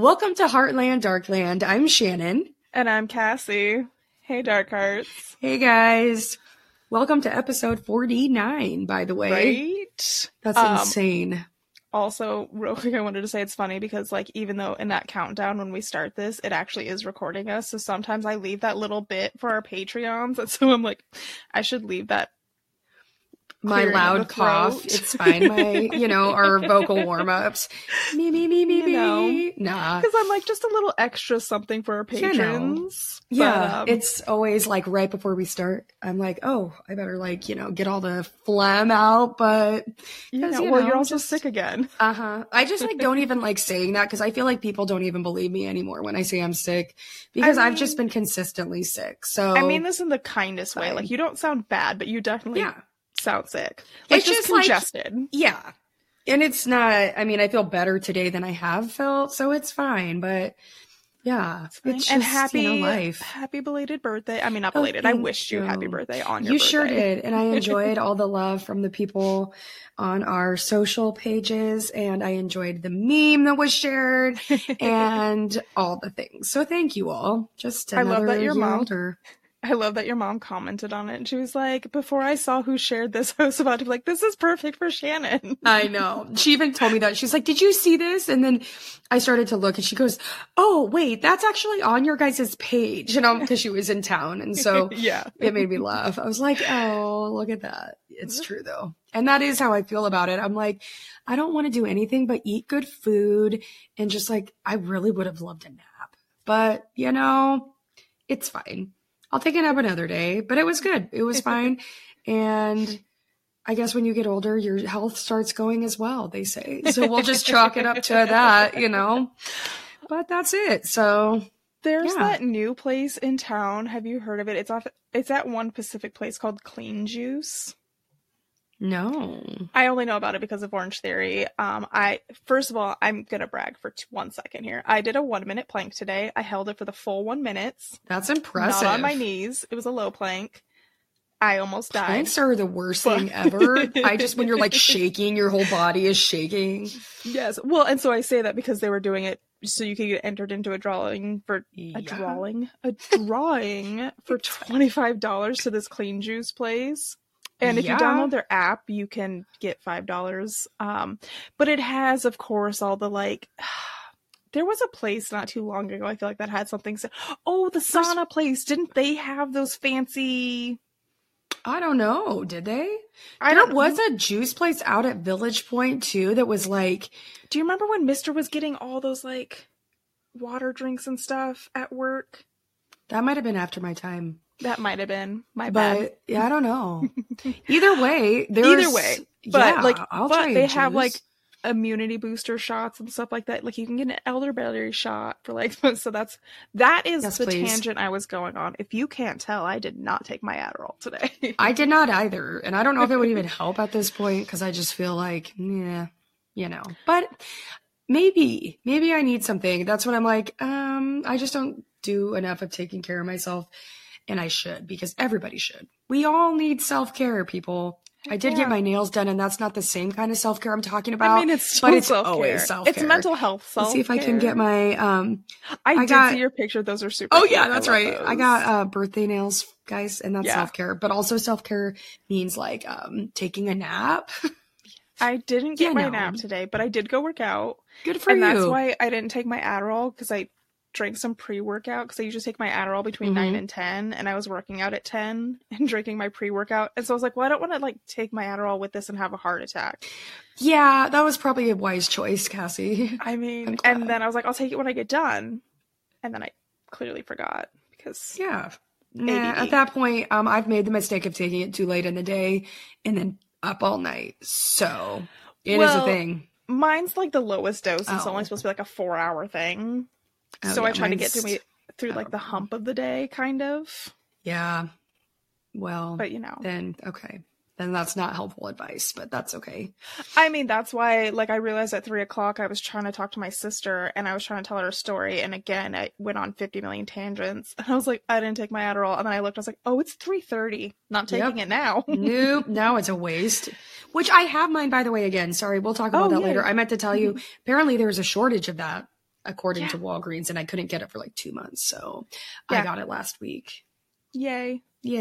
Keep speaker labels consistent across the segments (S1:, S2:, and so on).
S1: Welcome to Heartland Darkland. I'm Shannon.
S2: And I'm Cassie. Hey, Dark Hearts.
S1: Hey, guys. Welcome to episode 49, by the way.
S2: Right?
S1: That's insane.
S2: Also, real quick, I wanted to say it's funny because, like, even though in that countdown when we start this, it actually is recording us. So sometimes I leave that little bit for our Patreons. And so I'm like, I should leave that.
S1: My loud cough. It's fine. My, our vocal warm-ups. Me. Nah.
S2: Because I'm like, just a little extra something for our patrons.
S1: Yeah, it's always like right before we start. I'm like, oh, I better get all the phlegm out. But
S2: you're also sick again.
S1: I just don't even saying that because I feel like people don't even believe me anymore when I say I'm sick because I've just been consistently sick. So
S2: I mean this in the kindest way. Like, you don't sound bad, but you definitely sound sick.
S1: It's
S2: just congested.
S1: And it's not, I feel better today than I have felt, so it's fine, but it's just,
S2: and happy
S1: life.
S2: Happy belated birthday. I mean, not belated. I wished you happy birthday on your birthday.
S1: You sure did. And I enjoyed all the love from the people on our social pages, and I enjoyed the meme that was shared and all the things. So thank you all. Just another
S2: I love that your
S1: year
S2: mom
S1: older.
S2: I love that your mom commented on it. And she was like, before I saw who shared this, I was about to be like, this is perfect for Shannon.
S1: I know. She even told me that. She's like, did you see this? And then I started to look and she goes, oh, wait, that's actually on your guys' page. Because she was in town. And so it made me laugh. I was like, oh, look at that. It's true though. And that is how I feel about it. I'm like, I don't want to do anything but eat good food. And just I really would have loved a nap. But, it's fine. I'll take a nap another day, but it was good. It was fine. And I guess when you get older, your health starts going as well, they say. So we'll just chalk it up to that, but that's it. So
S2: there's that new place in town. Have you heard of it? It's at one Pacific place called Clean Juice.
S1: No.
S2: I only know about it because of Orange Theory. First of all, I'm going to brag for 1 second here. I did a 1-minute plank today. I held it for the full 1 minute.
S1: That's impressive.
S2: Not on my knees. It was a low plank. I almost died.
S1: Planks are the worst thing ever. When you're shaking, your whole body is shaking.
S2: Yes. Well, and so I say that because they were doing it so you could get entered into a drawing for $25 to this Clean Juice place. And if you download their app, you can get $5. But it has, of course, all the there was a place not too long ago, I feel like that had something. The sauna place. Didn't they have those fancy?
S1: I don't know. Did they? There was a juice place out at Village Point too that was
S2: do you remember when Mister was getting all those water drinks and stuff at work?
S1: That might have been after my time.
S2: That might have been my bad.
S1: But I don't know. Either way,
S2: but they have immunity booster shots and stuff like that. You can get an elderberry shot for so that is the tangent I was going on. If you can't tell, I did not take my Adderall today.
S1: I did not either, and I don't know if it would even help at this point because I just feel But maybe I need something. That's when I'm I just don't do enough of taking care of myself. And I should, because everybody should. We all need self-care, people. I did get my nails done, and that's not the same kind of self-care I'm talking about.
S2: It's still
S1: but it's
S2: self-care.
S1: Always self-care.
S2: It's mental health self-care.
S1: Let's see if I can get my...
S2: I did see your picture. Those are super
S1: cute. Yeah, that's right. Those. I got birthday nails, guys, and that's self-care. But also self-care means taking a nap.
S2: I didn't get my nap today, but I did go work out.
S1: Good for you.
S2: And that's why I didn't take my Adderall, because I drank some pre-workout because I usually take my Adderall between 9 and 10, and I was working out at 10 and drinking my pre-workout, and so I was like, well, I don't want to take my Adderall with this and have a heart attack.
S1: Yeah, that was probably a wise choice, Cassie.
S2: I mean, and then I was like, I'll take it when I get done, and then I clearly forgot because
S1: at that point I've made the mistake of taking it too late in the day and then up all night, so it is a thing.
S2: Mine's the lowest dose, and it's only supposed to be a 4-hour thing. So I try to get through the hump of the day, kind of.
S1: Yeah. Well,
S2: but
S1: then okay. Then that's not helpful advice, but that's okay.
S2: I mean, that's why, I realized at 3:00 I was trying to talk to my sister, and I was trying to tell her a story, and again, I went on 50 million tangents, and I was like, I didn't take my Adderall, and then I looked, I was like, oh, it's 3:30, not taking it now.
S1: Nope, now it's a waste. Which I have mine, by the way, again, sorry, we'll talk about that later. I meant to tell you, apparently there's a shortage of that. according to Walgreens, and I couldn't get it for like 2 months. So I got it last week.
S2: Yay.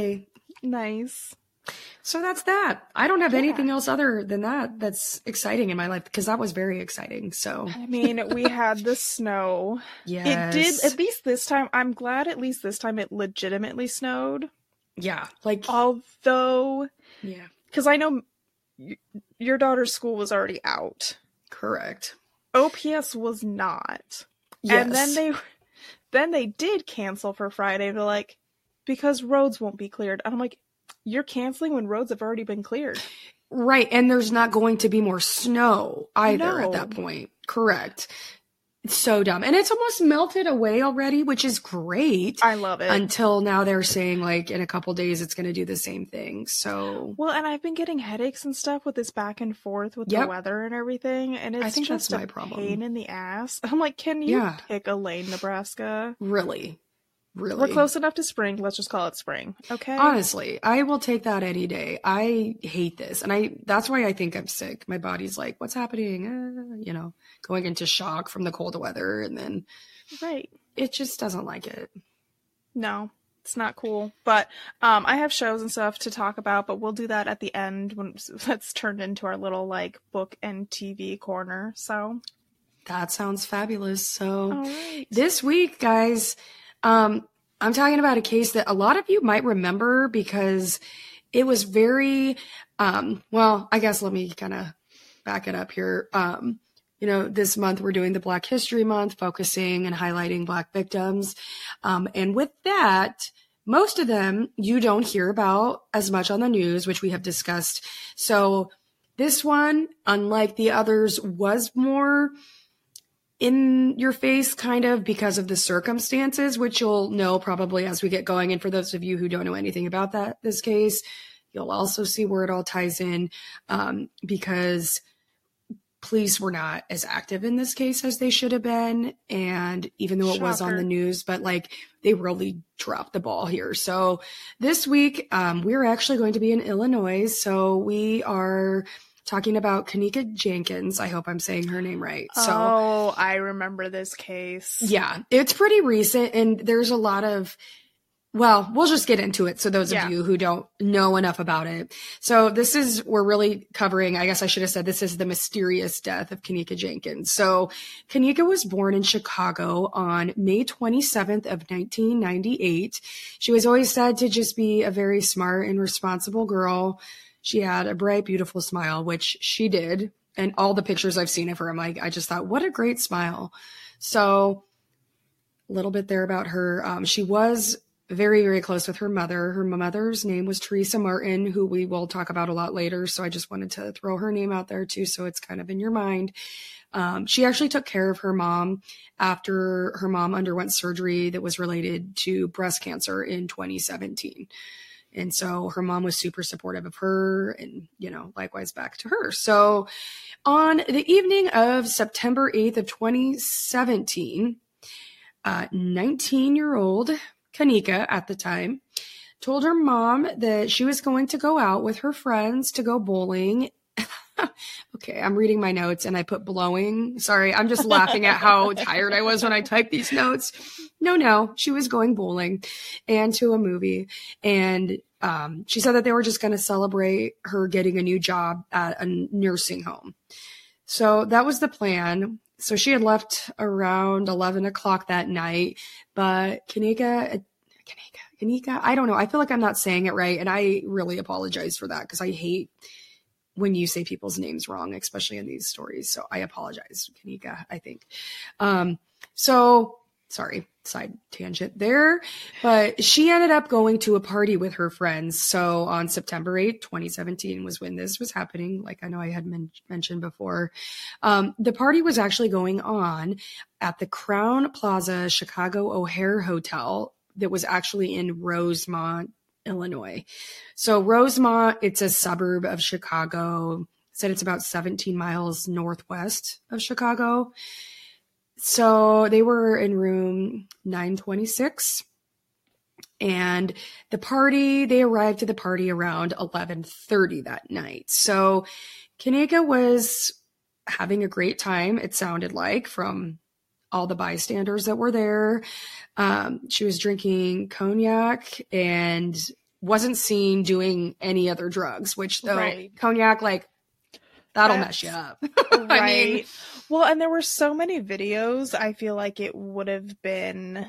S2: Nice.
S1: So that's that. I don't have anything else other than that that's exciting in my life, because that was very exciting. So
S2: I mean, we had the snow.
S1: Yes.
S2: It did, at least this time. I'm glad at least this time it legitimately snowed.
S1: Yeah. Like,
S2: although, because I know your daughter's school was already out.
S1: Correct.
S2: OPS was not.
S1: Yes.
S2: And then they did cancel for Friday. They're like, because roads won't be cleared. And I'm like, you're canceling when roads have already been cleared.
S1: Right. And there's not going to be more snow either at that point. Correct. It's so dumb. And it's almost melted away already, which is great.
S2: I love it.
S1: Until now they're saying like in a couple days it's going to do the same thing. So.
S2: Well, and I've been getting headaches and stuff with this back and forth with the weather and everything. And it's just that's my problem. Pain in the ass. I'm like, can you pick a lane, Nebraska?
S1: Really?
S2: We're close enough to spring. Let's just call it spring. Okay.
S1: Honestly, I will take that any day. I hate this. And that's why I think I'm sick. My body's like, what's happening? Going into shock from the cold weather. And then it just doesn't like it.
S2: No, it's not cool. But I have shows and stuff to talk about, but we'll do that at the end when that's turned into our little like book and TV corner. So
S1: that sounds fabulous. So this week, guys, I'm talking about a case that a lot of you might remember because it was very, well, I guess let me kind of back it up here. This month we're doing the Black History Month, focusing and highlighting Black victims. And with that, most of them you don't hear about as much on the news, which we have discussed. So this one, unlike the others, was more in your face kind of because of the circumstances, which you'll know probably as we get going. And for those of you who don't know anything about this case, you'll also see where it all ties in, because police were not as active in this case as they should have been. And even though it was on the news, but like they really dropped the ball here. So this week, we're actually going to be in Illinois. So we are talking about Kenneka Jenkins. I hope I'm saying her name right.
S2: So, I remember this case.
S1: Yeah, it's pretty recent, and there's a lot of, well, we'll just get into it. So those of you who don't know enough about it. So we're really covering, I guess I should have said, this is the mysterious death of Kenneka Jenkins. So Kenneka was born in Chicago on May 27th of 1998. She was always said to just be a very smart and responsible girl. She had a bright, beautiful smile, which she did. And all the pictures I've seen of her, I'm like, I just thought, what a great smile. So a little bit there about her. She was very, very close with her mother. Her mother's name was Teresa Martin, who we will talk about a lot later. So I just wanted to throw her name out there too, so it's kind of in your mind. She actually took care of her mom after her mom underwent surgery that was related to breast cancer in 2017. And so her mom was super supportive of her and, likewise back to her. So on the evening of September 8th of 2017, 19-year-old Kenneka at the time told her mom that she was going to go out with her friends to go bowling. Okay, I'm reading my notes and I put blowing. Sorry, I'm just laughing at how tired I was when I typed these notes. No, she was going bowling and to a movie. And she said that they were just going to celebrate her getting a new job at a nursing home. So that was the plan. So she had left around 11 o'clock that night, but Kenneka, I don't know. I feel like I'm not saying it right. And I really apologize for that because I hate when you say people's names wrong, especially in these stories. So I apologize, Kenneka, I think. Sorry, side tangent there. But she ended up going to a party with her friends. So on September 8th, 2017 was when this was happening. Like I know I had mentioned before. The party was actually going on at the Crown Plaza Chicago O'Hare Hotel that was actually in Rosemont, Illinois. So Rosemont, it's a suburb of Chicago. Said it's about 17 miles northwest of Chicago. So they were in room 926 and they arrived to the party around 11:30 that night. So Kenneka was having a great time. It sounded like from all the bystanders that were there. She was drinking cognac and wasn't seen doing any other drugs, which though cognac, like, that'll mess you up.
S2: Right. I mean, well, and there were so many videos. I feel like it would have been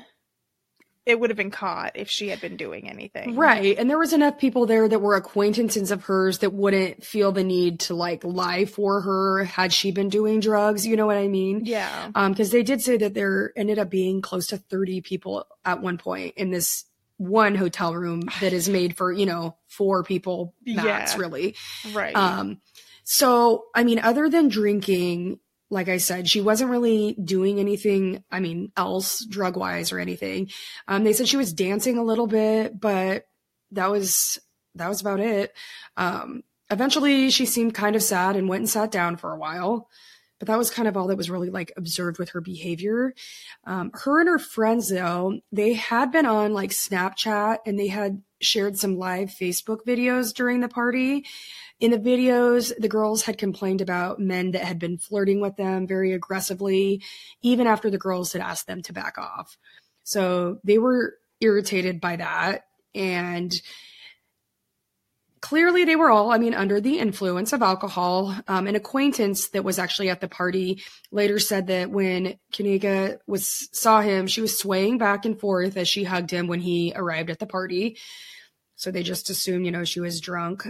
S2: caught if she had been doing anything.
S1: Right. And there was enough people there that were acquaintances of hers that wouldn't feel the need to like lie for her had she been doing drugs. You know what I mean?
S2: Yeah.
S1: Because they did say that there ended up being close to 30 people at one point in this one hotel room that is made for, 4 people max, really.
S2: Right.
S1: So, I mean, other than drinking, like I said, she wasn't really doing anything, else drug-wise or anything. They said she was dancing a little bit, but that was about it. Eventually, she seemed kind of sad and went and sat down for a while. But that was kind of all that was really like observed with her behavior. Her and her friends, though, they had been on like Snapchat and they had shared some live Facebook videos during the party. In the videos, the girls had complained about men that had been flirting with them very aggressively, even after the girls had asked them to back off. So they were irritated by that. And clearly they were all, under the influence of alcohol. An acquaintance that was actually at the party later said that when Kanika saw him, she was swaying back and forth as she hugged him when he arrived at the party. So they just assumed, she was drunk.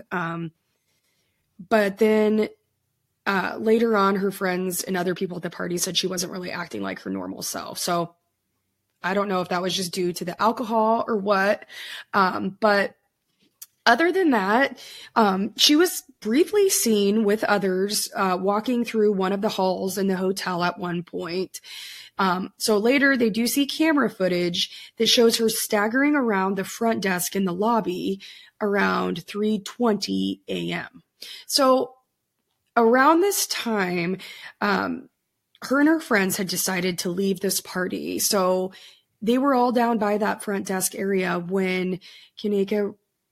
S1: But then later on, her friends and other people at the party said she wasn't really acting like her normal self. So I don't know if that was just due to the alcohol or what. But other than that, she was briefly seen with others walking through one of the halls in the hotel at one point. So later they do see camera footage that shows her staggering around the front desk in the lobby around 3:20 a.m. So around this time, her and her friends had decided to leave this party. So they were all down by that front desk area when Kanika.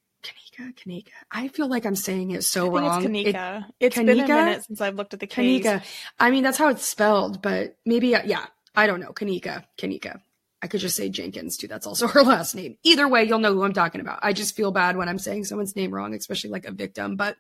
S1: I feel like I'm saying it so wrong.
S2: It's Kanika. It's been a minute since I've looked at the case.
S1: Kanika. That's how it's spelled, but maybe, I don't know. Kanika. I could just say Jenkins too. That's also her last name. Either way, you'll know who I'm talking about. I just feel bad when I'm saying someone's name wrong, especially like a victim. But,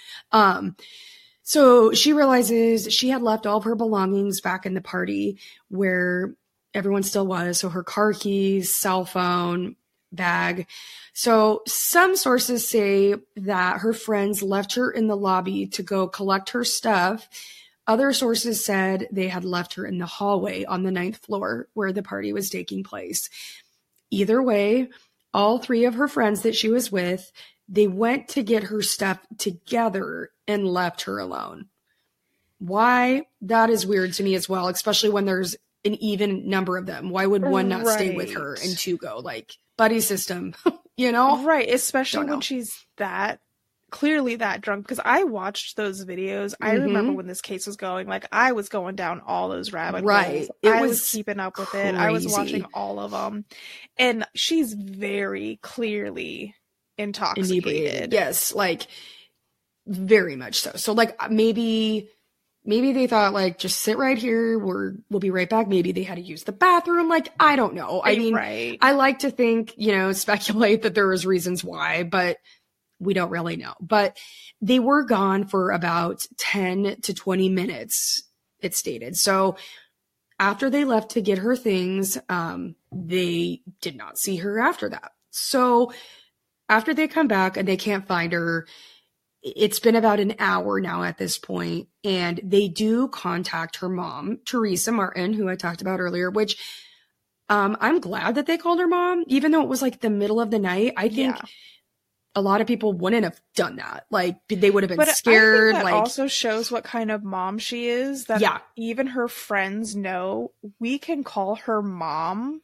S1: so she realizes she had left all of her belongings back in the party where everyone still was. So her car keys, cell phone, bag. So some sources say that her friends left her in the lobby to go collect her stuff. Other sources said they had left her in the hallway on the 9th floor where the party was taking place. Either way, all 3 of her friends that she was with, they went to get her stuff together and left her alone. Why? That is weird to me as well, especially when there's an even number of them. Why would one not stay with her and 2 go? Like, buddy system,
S2: Right, especially when she's clearly that drunk, because I watched those videos. I remember when this case was going, like, I was going down all those rabbit holes. I was keeping up with it. I was watching all of them. And she's very clearly intoxicated.
S1: Yes, like, very much so. So, like, maybe they thought, like, just sit right here. We'll be right back. Maybe they had to use the bathroom. Like, I don't know. I like to think, speculate that there was reasons why, but we don't really know. But they were gone for about 10 to 20 minutes, it stated. So after they left to get her things, they did not see her after that. So after they come back and they can't find her, it's been about an hour now at this point, and they do contact her mom, Teresa Martin, who I talked about earlier, which I'm glad that they called her mom, even though it was like the middle of the night. I think a lot of people wouldn't have done that. Like, they would have been scared.
S2: I think that
S1: like,
S2: also shows what kind of mom she is. That even her friends know we can call her mom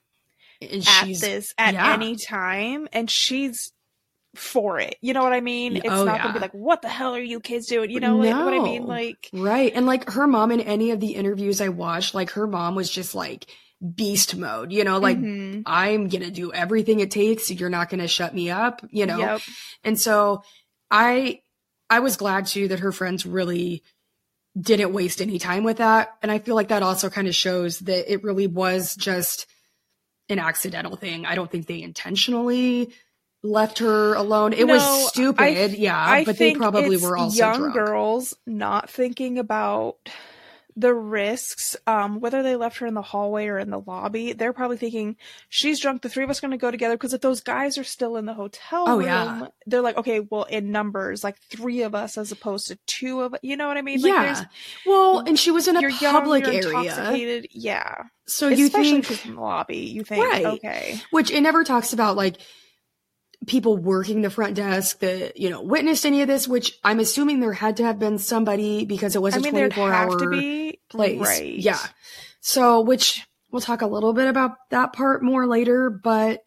S2: at any time, and she's for it. You know what I mean? It's not gonna be like, what the hell are you kids doing? You know what I mean? Like,
S1: right. And like her mom, in any of the interviews I watched, like her mom was just like beast mode, like, I'm gonna do everything it takes. You're not gonna shut me up, And so I was glad too that her friends really didn't waste any time with that. And I feel like that also kind of shows that it really was just an accidental thing. I don't think they intentionally left her alone. It was stupid. But they probably were also
S2: young
S1: drunk.
S2: Girls not thinking about the risks, whether they left her in the hallway or in the lobby. They're probably thinking, she's drunk, the three of us are going to go together, because if those guys are still in the hotel room, they're like, okay, well, in numbers, like 3 of us as opposed to 2 of us, you know what I mean? Like,
S1: well, and she was in a public area.
S2: Intoxicated. Yeah.
S1: So you think,
S2: in the lobby, you think, right. Okay.
S1: Which it never talks about, like, people working the front desk that, you know, witnessed any of this, which I'm assuming there had to have been somebody, because it was a 24-hour place. Right. Yeah. So, which we'll talk a little bit about that part more later, but,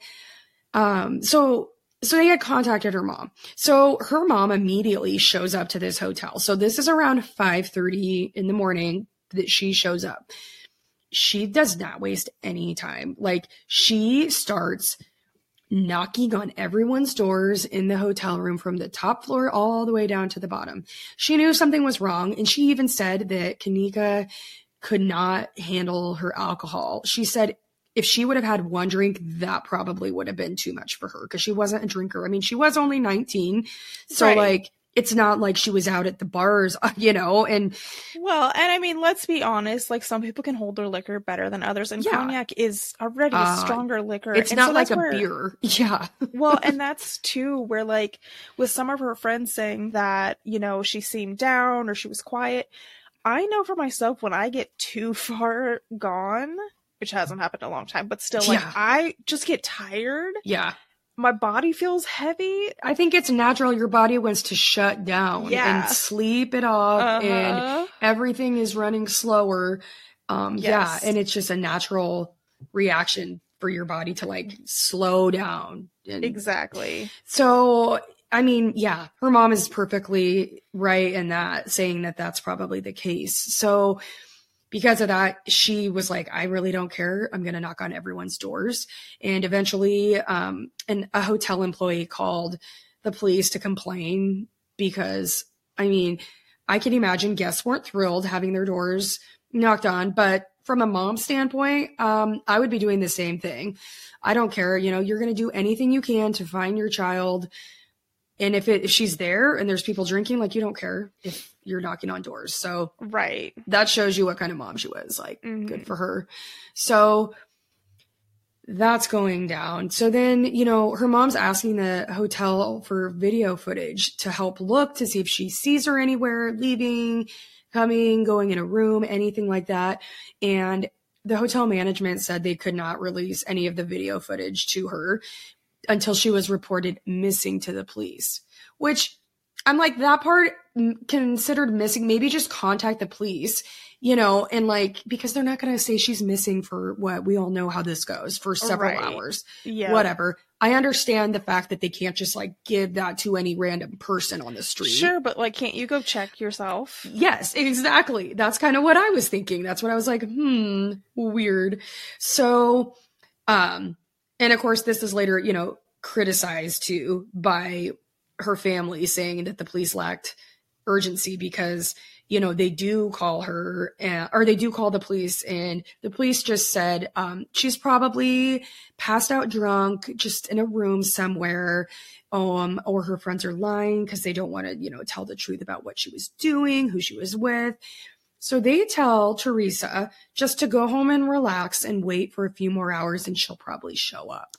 S1: so they had contacted her mom. So her mom immediately shows up to this hotel. So this is around 5:30 in the morning that she shows up. She does not waste any time. Like, she starts knocking on everyone's doors in the hotel room from the top floor all the way down to the bottom. She knew something was wrong, and she even said that Kanika could not handle her alcohol. She said if she would have had 1 drink, that probably would have been too much for her, because she wasn't a drinker. I mean, she was only 19, so right. Like, it's not like she was out at the bars, you know, and...
S2: Well, and I mean, let's be honest, like, some people can hold their liquor better than others, and cognac is already a stronger liquor.
S1: It's
S2: and
S1: not like a beer. Yeah.
S2: Well, and that's, too, where, like, with some of her friends saying that, you know, she seemed down or she was quiet, I know for myself, when I get too far gone, which hasn't happened in a long time, but still, like, I just get tired.
S1: Yeah.
S2: My body feels heavy.
S1: I think it's natural. Your body wants to shut down and sleep it off, and everything is running slower. Yeah. And it's just a natural reaction for your body to, like, slow down.
S2: Exactly.
S1: So, I mean, yeah, her mom is perfectly right in that, saying that that's probably the case. So because of that, she was like, I really don't care. I'm going to knock on everyone's doors. And eventually, a hotel employee called the police to complain, because, I mean, I can imagine guests weren't thrilled having their doors knocked on. But from a mom standpoint, I would be doing the same thing. I don't care. You know, you're going to do anything you can to find your child. And if she's there and there's people drinking, like, you don't care if you're knocking on doors. So
S2: right.
S1: That shows you what kind of mom she was. Like, good for her. So that's going down. So then, you know, her mom's asking the hotel for video footage to help look to see if she sees her anywhere, leaving, coming, going in a room, anything like that. And the hotel management said they could not release any of the video footage to her until she was reported missing to the police, which I'm like, that part considered missing, maybe just contact the police, you know, and like, because they're not going to say she's missing for what we all know how this goes, for several hours, whatever. I understand the fact that they can't just like give that to any random person on the street.
S2: Sure. But like, can't you go check yourself?
S1: Yes, exactly. That's kind of what I was thinking. That's what I was like, weird. So, and of course, this is later, you know, criticized too by her family, saying that the police lacked urgency because, you know, they do call her or they do call the police, and the police just said she's probably passed out drunk, just in a room somewhere, or her friends are lying because they don't want to, you know, tell the truth about what she was doing, who she was with. So they tell Teresa just to go home and relax and wait for a few more hours, and she'll probably show up.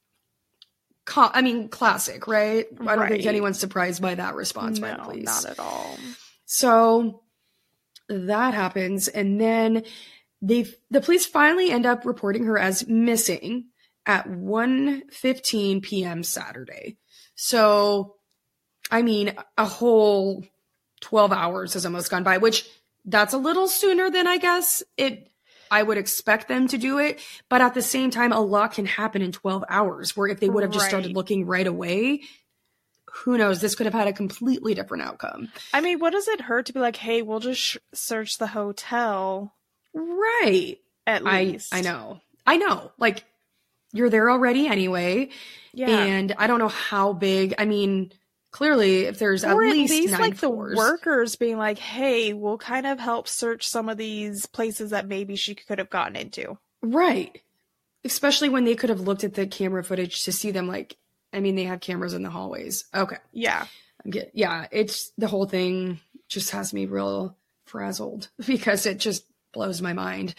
S1: I mean, classic, right? I don't think anyone's surprised by that response by the police.
S2: Not at all.
S1: So that happens, and then the police finally end up reporting her as missing at 1:15 p.m. Saturday. So, I mean, a whole 12 hours has almost gone by, which that's a little sooner than I guess I would expect them to do it. But at the same time, a lot can happen in 12 hours, where if they would have just started looking right away, who knows? This could have had a completely different outcome.
S2: I mean, what does it hurt to be like, hey, we'll just search the hotel?
S1: Right.
S2: At least.
S1: I know. Like, you're there already anyway.
S2: Yeah.
S1: And I don't know how big. I mean, clearly if there's at least 9
S2: like
S1: floors.
S2: The workers being like, hey, we'll kind of help search some of these places that maybe she could have gotten into.
S1: Right. Especially when they could have looked at the camera footage to see them, like, I mean, they have cameras in the hallways. Okay.
S2: Yeah.
S1: Yeah, it's the whole thing just has me real frazzled because it just blows my mind.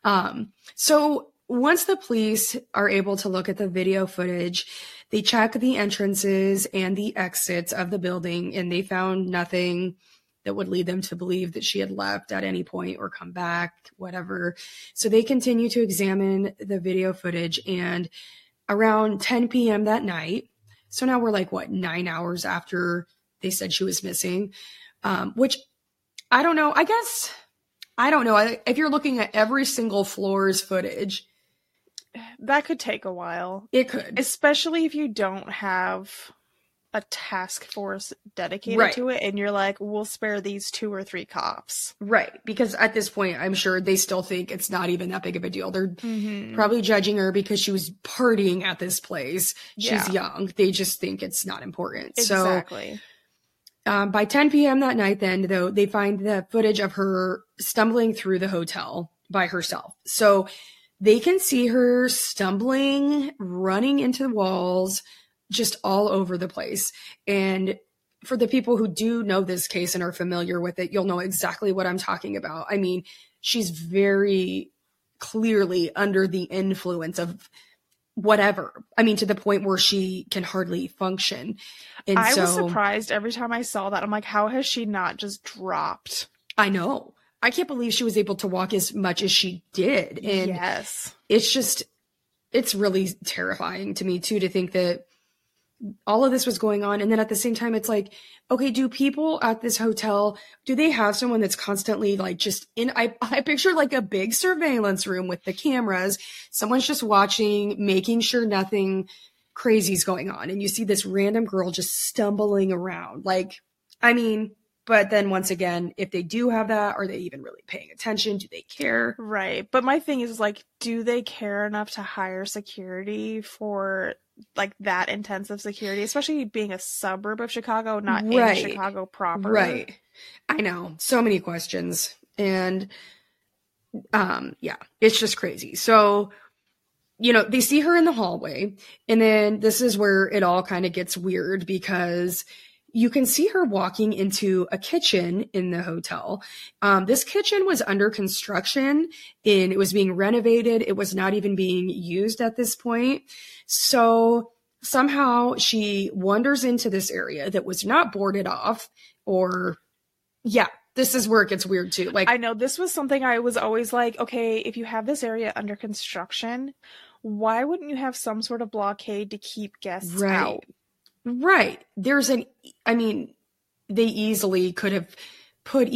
S1: So once the police are able to look at the video footage, they check the entrances and the exits of the building, and they found nothing that would lead them to believe that she had left at any point or come back, whatever. So they continue to examine the video footage, and around 10 p.m. that night, so now we're like, 9 hours after they said she was missing, which I don't know. I don't know. If you're looking at every single floor's footage,
S2: that could take a while.
S1: It could.
S2: Especially if you don't have a task force dedicated to it and you're like, we'll spare these 2 or 3 cops.
S1: Right. Because at this point, I'm sure they still think it's not even that big of a deal. They're probably judging her because she was partying at this place. She's young. They just think it's not important.
S2: Exactly.
S1: So by 10 p.m. that night, then, though, they find the footage of her stumbling through the hotel by herself. So they can see her stumbling, running into the walls, just all over the place. And for the people who do know this case and are familiar with it, you'll know exactly what I'm talking about. I mean, she's very clearly under the influence of whatever. I mean, to the point where she can hardly function. And
S2: I was surprised every time I saw that. I'm like, how has she not just dropped?
S1: I know. I can't believe she was able to walk as much as she did. And
S2: yes,
S1: it's really terrifying to me too, to think that all of this was going on. And then at the same time, it's like, okay, do people at this hotel, do they have someone that's constantly like just in, I picture like a big surveillance room with the cameras. Someone's just watching, making sure nothing crazy's going on. And you see this random girl just stumbling around. Like, I mean, but then once again, if they do have that, are they even really paying attention? Do they care?
S2: Right. But my thing is like, do they care enough to hire security for like that intensive security, especially being a suburb of Chicago, not in Chicago proper?
S1: Right. I know. So many questions. And yeah, it's just crazy. So, you know, they see her in the hallway, and then this is where it all kind of gets weird, because you can see her walking into a kitchen in the hotel. This kitchen was under construction and it was being renovated. It was not even being used at this point. So somehow she wanders into this area that was not boarded off, or this is where it gets weird too. Like,
S2: I know this was something I was always like, okay, if you have this area under construction, why wouldn't you have some sort of blockade to keep guests out?
S1: Right. I mean, they easily could have put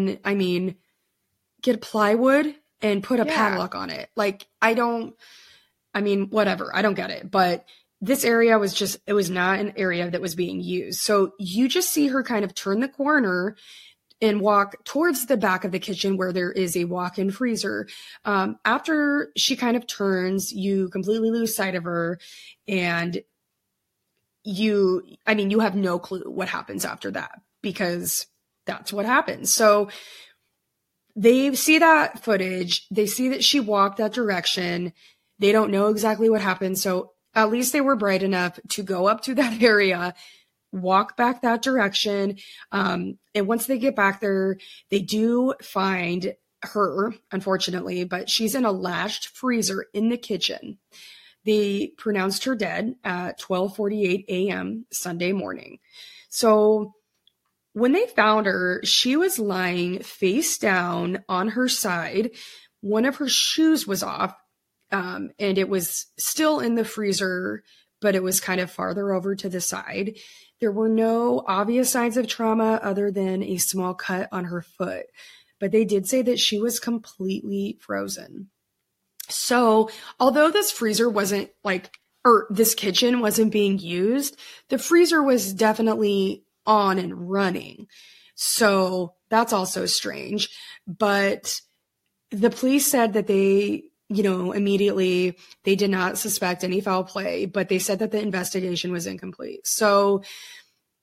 S1: get plywood and put a padlock on it. Like, whatever. I don't get it. But this area it was not an area that was being used. So you just see her kind of turn the corner and walk towards the back of the kitchen where there is a walk-in freezer. After she kind of turns, you completely lose sight of her, and you have no clue what happens after that, because that's what happens. So they see that footage. They see that she walked that direction. They don't know exactly what happened. So at least they were bright enough to go up to that area, walk back that direction. And once they get back there, they do find her, unfortunately, but she's in a latched freezer in the kitchen. They pronounced her dead at 12:48 a.m. Sunday morning. So when they found her, she was lying face down on her side. One of her shoes was off, and it was still in the freezer, but it was kind of farther over to the side. There were no obvious signs of trauma other than a small cut on her foot, but they did say that she was completely frozen. So although this freezer wasn't this kitchen wasn't being used, the freezer was definitely on and running. So that's also strange. But the police said that they, immediately they did not suspect any foul play, but they said that the investigation was incomplete. So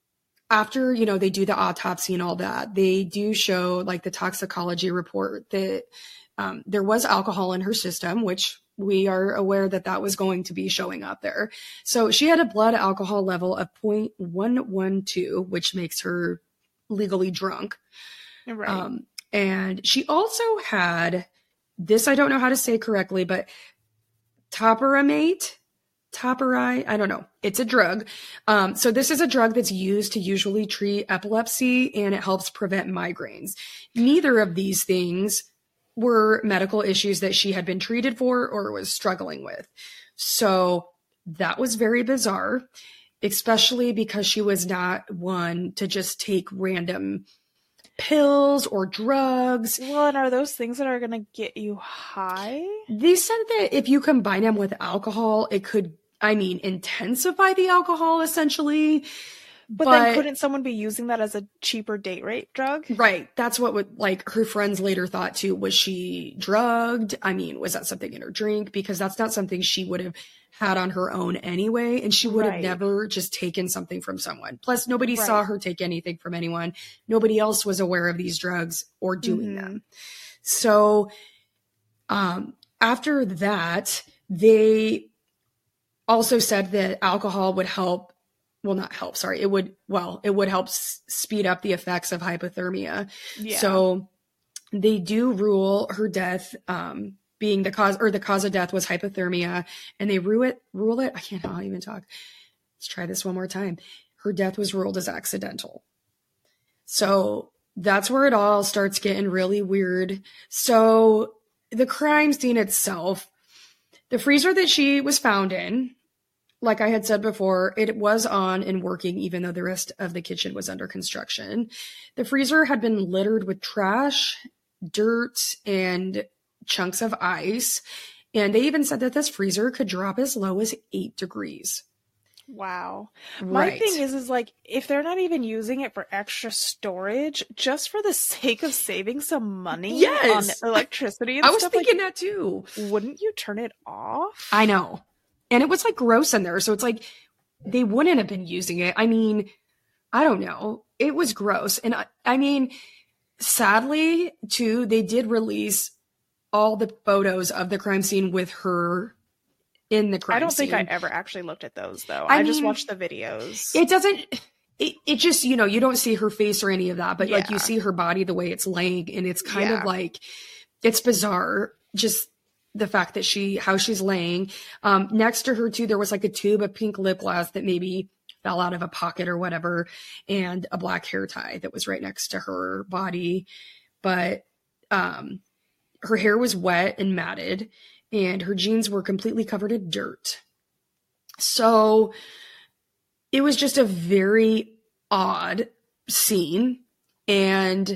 S1: after, they do the autopsy and all that, they do show like the toxicology report that there was alcohol in her system, which we are aware that was going to be showing up there. So she had a blood alcohol level of 0.112, which makes her legally drunk.
S2: Right.
S1: And she also had this, I don't know how to say correctly, but topiramate, I don't know. It's a drug. So this is a drug that's used to usually treat epilepsy, and it helps prevent migraines. Neither of these things were medical issues that she had been treated for or was struggling with. So that was very bizarre, especially because she was not one to just take random pills or drugs.
S2: Well, and are those things that are going to get you high?
S1: They said that if you combine them with alcohol, it could, intensify the alcohol essentially.
S2: But then couldn't someone be using that as a cheaper date rape drug?
S1: Right. That's what her friends later thought too. Was she drugged? Was that something in her drink? Because that's not something she would have had on her own anyway. And she would have never just taken something from someone. Plus, nobody saw her take anything from anyone. Nobody else was aware of these drugs or doing them. So after that, they also said that alcohol would help. Well, not help, sorry. It would help speed up the effects of hypothermia. Yeah. So they do rule her death being the cause of death was hypothermia, and they rule it. I can't even talk. Let's try this one more time. Her death was ruled as accidental. So that's where it all starts getting really weird. So the crime scene itself, the freezer that she was found in, like I had said before, it was on and working even though the rest of the kitchen was under construction. The freezer had been littered with trash, dirt, and chunks of ice. And they even said that this freezer could drop as low as 8 degrees.
S2: Wow. My thing is like, if they're not even using it for extra storage, just for the sake of saving some money on electricity and
S1: stuff. I
S2: was
S1: thinking that too.
S2: Wouldn't you turn it off?
S1: I know. And it was like gross in there. So it's like they wouldn't have been using it. I don't know. It was gross. And sadly, too, they did release all the photos of the crime scene with her in the crime scene.
S2: I don't think I ever actually looked at those, though. I just watched the videos.
S1: It doesn't... It just, you don't see her face or any of that. But like you see her body the way it's laying. And it's kind of like... It's bizarre. Just... the fact that how she's laying. Next to her too, there was like a tube of pink lip gloss that maybe fell out of a pocket or whatever, and a black hair tie that was right next to her body. But her hair was wet and matted, and her jeans were completely covered in dirt. So it was just a very odd scene, and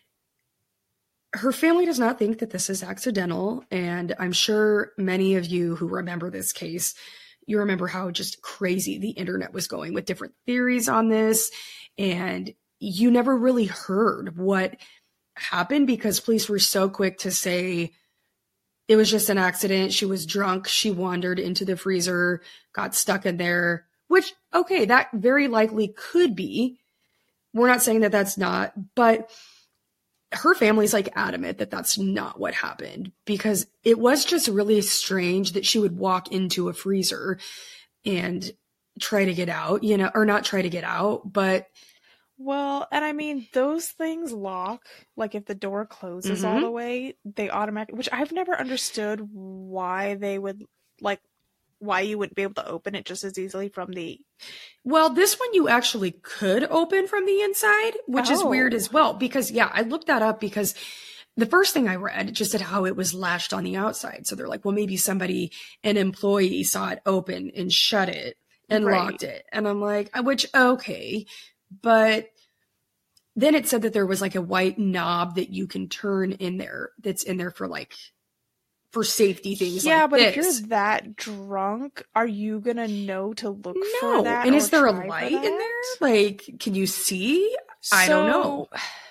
S1: her family does not think that this is accidental, and I'm sure many of you who remember this case, you remember how just crazy the internet was going with different theories on this, and you never really heard what happened because police were so quick to say it was just an accident. She was drunk. She wandered into the freezer, got stuck in there, which, okay, that very likely could be. We're not saying that that's not, but her family's like adamant that that's not what happened, because it was just really strange that she would walk into a freezer and try to get out, or not try to get out, but.
S2: Well, and those things lock, like if the door closes all the way, they automatically, which I've never understood why they would why you wouldn't be able to open it just as easily from the...
S1: Well, this one you actually could open from the inside, which is weird as well, because I looked that up because the first thing I read just said how it was latched on the outside. So they're like, well, maybe an employee saw it open and shut it and locked it. And I'm like, okay. But then it said that there was like a white knob that you can turn in there that's in there for for safety things.
S2: Yeah, but if you're that drunk, are you gonna know to look for that?
S1: And is there a light in there? Like, can you see? I don't know.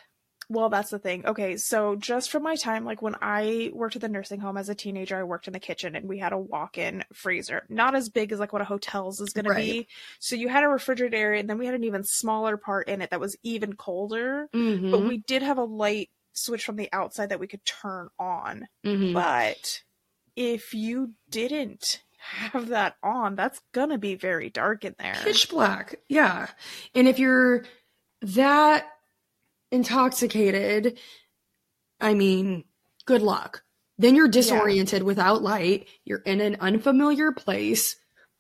S2: Well, that's the thing. Okay, so just from my time, like when I worked at the nursing home as a teenager, I worked in the kitchen and we had a walk-in freezer. Not as big as like what a hotel's is going to be. So you had a refrigerator area and then we had an even smaller part in it that was even colder.
S1: Mm-hmm.
S2: But we did have a light switch from the outside that we could turn on.
S1: Mm-hmm.
S2: But if you didn't have that on, that's going to be very dark in there.
S1: Pitch black. Yeah. And if you're that intoxicated, I mean, good luck. Then you're disoriented without light. You're in an unfamiliar place.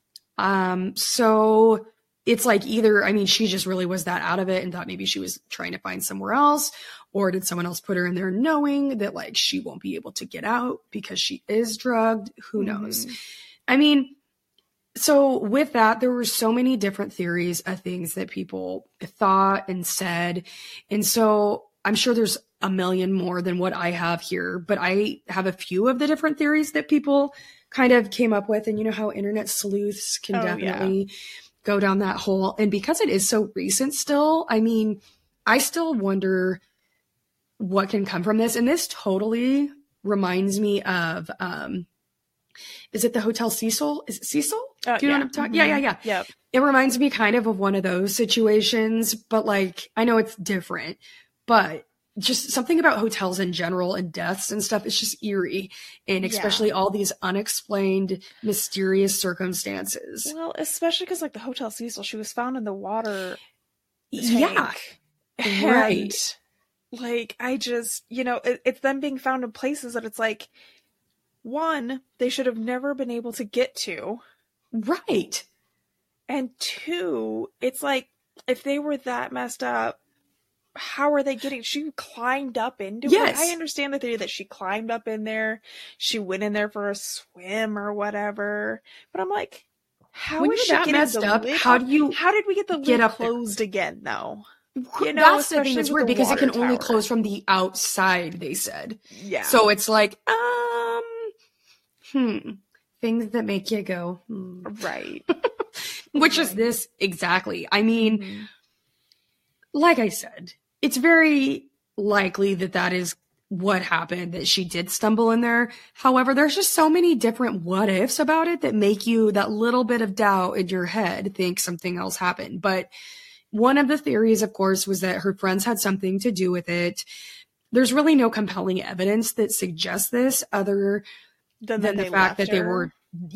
S1: So it's like either, I mean, she just really was that out of it and thought maybe she was trying to find somewhere else, or did someone else put her in there knowing that like she won't be able to get out because she is drugged? Who knows? I mean, so with that, there were so many different theories of things that people thought and said. And so I'm sure there's a million more than what I have here, but I have a few of the different theories that people kind of came up with. And you know how internet sleuths can definitely go down that hole. And because it is so recent still, I mean, I still wonder what can come from this. And this totally reminds me of, is it the Hotel Cecil? Is it Cecil? Do you know what I'm talking? Yeah.
S2: Yep.
S1: It reminds me kind of one of those situations, but like, I know it's different, but just something about hotels in general and deaths and stuff is just eerie. And especially all these unexplained, mysterious circumstances.
S2: Well, especially because like the Hotel Cecil, she was found in the water
S1: tank.
S2: Yeah. Right. Like, I just, you know, it's them being found in places that it's like, one, they should have never been able to get to.
S1: Right.
S2: And two, it's like, if they were that messed up, how are they getting? She climbed up into it. I understand the theory that she climbed up in there. She went in there for a swim or whatever. But I'm like, how is she that messed up? How did we get the lid closed again, though? You know,
S1: that's the thing that's weird because it can only close from the outside, they said.
S2: Yeah.
S1: So it's like, things that make you go,
S2: Right.
S1: Which is this exactly. I mean, like I said, it's very likely that is what happened, that she did stumble in there. However, there's just so many different what ifs about it that make you, that little bit of doubt in your head, think something else happened. But one of the theories, of course, was that her friends had something to do with it. There's really no compelling evidence that suggests this other than the fact that they were,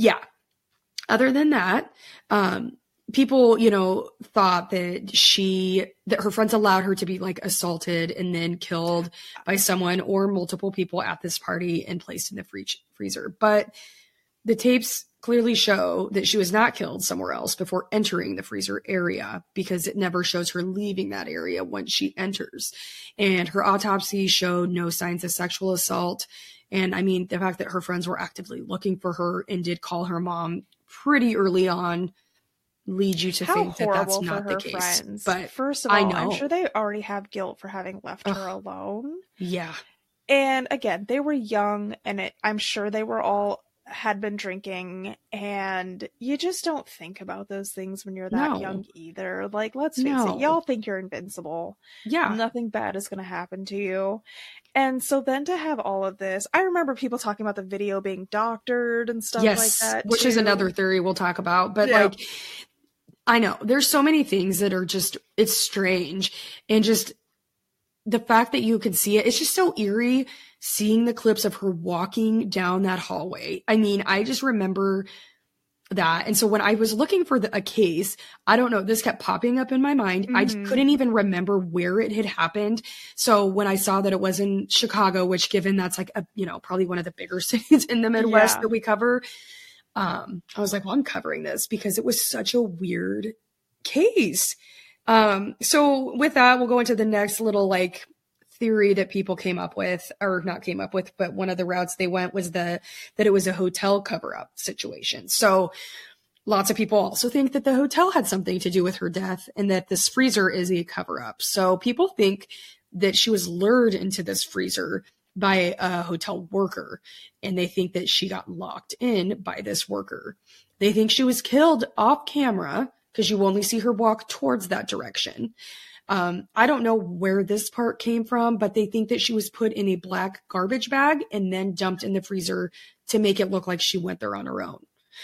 S1: other than that, people, you know, thought that her friends allowed her to be like assaulted and then killed by someone or multiple people at this party and placed in the freezer. But the tapes clearly show that she was not killed somewhere else before entering the freezer area, because it never shows her leaving that area once she enters. And her autopsy showed no signs of sexual assault. And I mean, the fact that her friends were actively looking for her and did call her mom pretty early on leads you to think that that's not the case.
S2: Friends.
S1: But
S2: first of all, I'm sure they already have guilt for having left her alone.
S1: Yeah.
S2: And again, they were young, and I'm sure they were all had been drinking, and you just don't think about those things when you're that young either. Like, let's face it, y'all think you're invincible.
S1: Yeah.
S2: Nothing bad is going to happen to you. And so then to have all of this, I remember people talking about the video being doctored and stuff like that.
S1: Which is another theory we'll talk about. But like, I know there's so many things that are just, it's strange. And just the fact that you could see it, it's just so eerie seeing the clips of her walking down that hallway. I mean, I just remember that. And so when I was looking for a case, I don't know, this kept popping up in my mind. I couldn't even remember where it had happened. So when I saw that it was in Chicago, which given that's like probably one of the bigger cities in the Midwest that we cover, I was like, well, I'm covering this because it was such a weird case. So with that, we'll go into the next little like theory that people came up with, or not came up with, but one of the routes they went was that it was a hotel cover-up situation. So lots of people also think that the hotel had something to do with her death and that this freezer is a cover-up. So people think that she was lured into this freezer by a hotel worker, and they think that she got locked in by this worker. They think she was killed off camera because you only see her walk towards that direction. I don't know where this part came from, but they think that she was put in a black garbage bag and then dumped in the freezer to make it look like she went there on her own.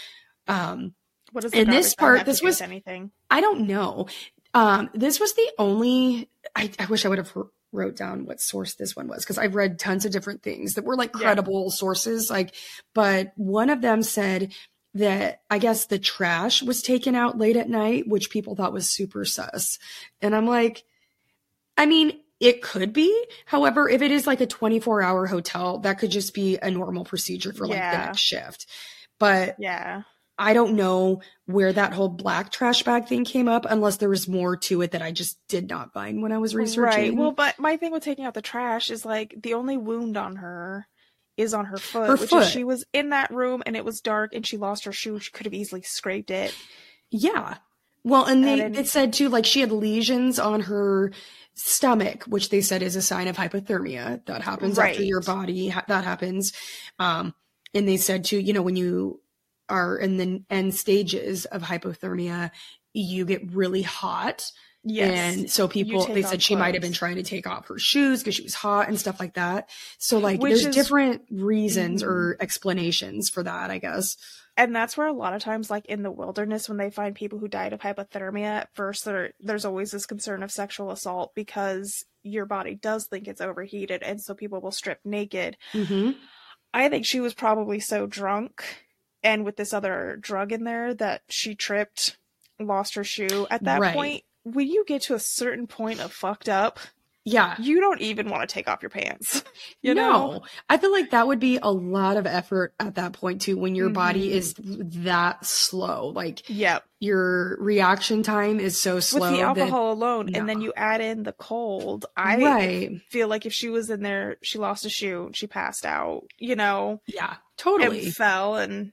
S2: What is the and this part? This was anything.
S1: I don't know. This was the only. I wish I would have wrote down what source this one was, because I've read tons of different things that were like credible sources. Like, but one of them said that I guess the trash was taken out late at night, which people thought was super sus. And I'm like, I mean, it could be. However, if it is like a 24-hour hotel, that could just be a normal procedure for like the next shift. But I don't know where that whole black trash bag thing came up, unless there was more to it that I just did not find when I was researching.
S2: Right. Well, but my thing with taking out the trash is like the only wound on her is on her foot, is she was in that room and it was dark and she lost her shoe. She could have easily scraped it.
S1: Yeah. Well, and it said too, like she had lesions on her stomach, which they said is a sign of hypothermia. That happens after your body. That happens. And they said too, you know, when you are in the end stages of hypothermia, you get really hot. Yes. And so they said she might have been trying to take off her shoes because she was hot and stuff like that. So like there's different reasons or explanations for that, I guess.
S2: And that's where a lot of times, like in the wilderness, when they find people who died of hypothermia, at first there's always this concern of sexual assault because your body does think it's overheated. And so people will strip naked. Mm-hmm. I think she was probably so drunk and with this other drug in there that she tripped, lost her shoe. At that point, when you get to a certain point of fucked up, you don't even want to take off your pants. You know?
S1: I feel like that would be a lot of effort at that point too, when your body is that slow. Like, your reaction time is so slow.
S2: With the alcohol alone, and then you add in the cold. I feel like if she was in there, she lost a shoe, she passed out, you know?
S1: Yeah, totally.
S2: And fell and...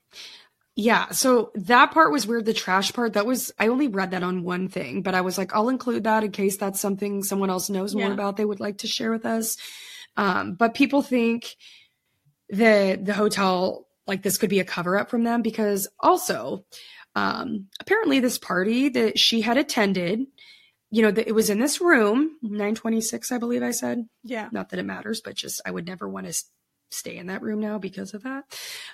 S1: Yeah, so that part was weird. The trash part, I only read that on one thing, but I was like, I'll include that in case that's something someone else knows more about they would like to share with us. But people think that the hotel, like this could be a cover up from them, because also, apparently this party that she had attended, you know, it was in this room, 926, I believe I said.
S2: Yeah.
S1: Not that it matters, but just, I would never want to stay in that room now because of that.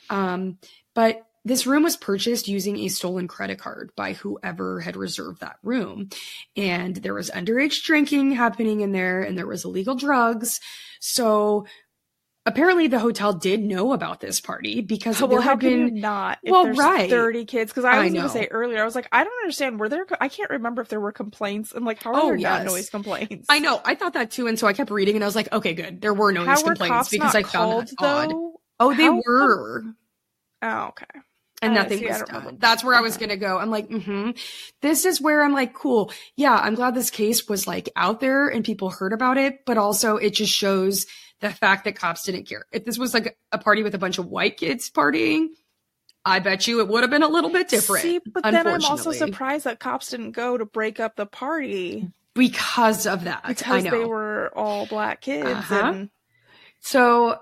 S1: But this room was purchased using a stolen credit card by whoever had reserved that room. And there was underage drinking happening in there, and there was illegal drugs. So apparently the hotel did know about this party because
S2: there had been... you not? If there's 30 kids. Because I was going to say earlier, I was like, I don't understand. I can't remember if there were complaints. And like, how are there not noise complaints?
S1: I know. I thought that too. And so I kept reading and I was like, okay, good. There were noise complaints because I found that odd. Oh, they were.
S2: Oh, okay.
S1: And nothing was done. That's where I was going to go. I'm like, This is where I'm like, cool. Yeah, I'm glad this case was like out there and people heard about it. But also it just shows the fact that cops didn't care. If this was like a party with a bunch of white kids partying, I bet you it would have been a little bit different.
S2: See, but then I'm also surprised that cops didn't go to break up the party.
S1: Because of that.
S2: Because they were all black kids. And...
S1: So,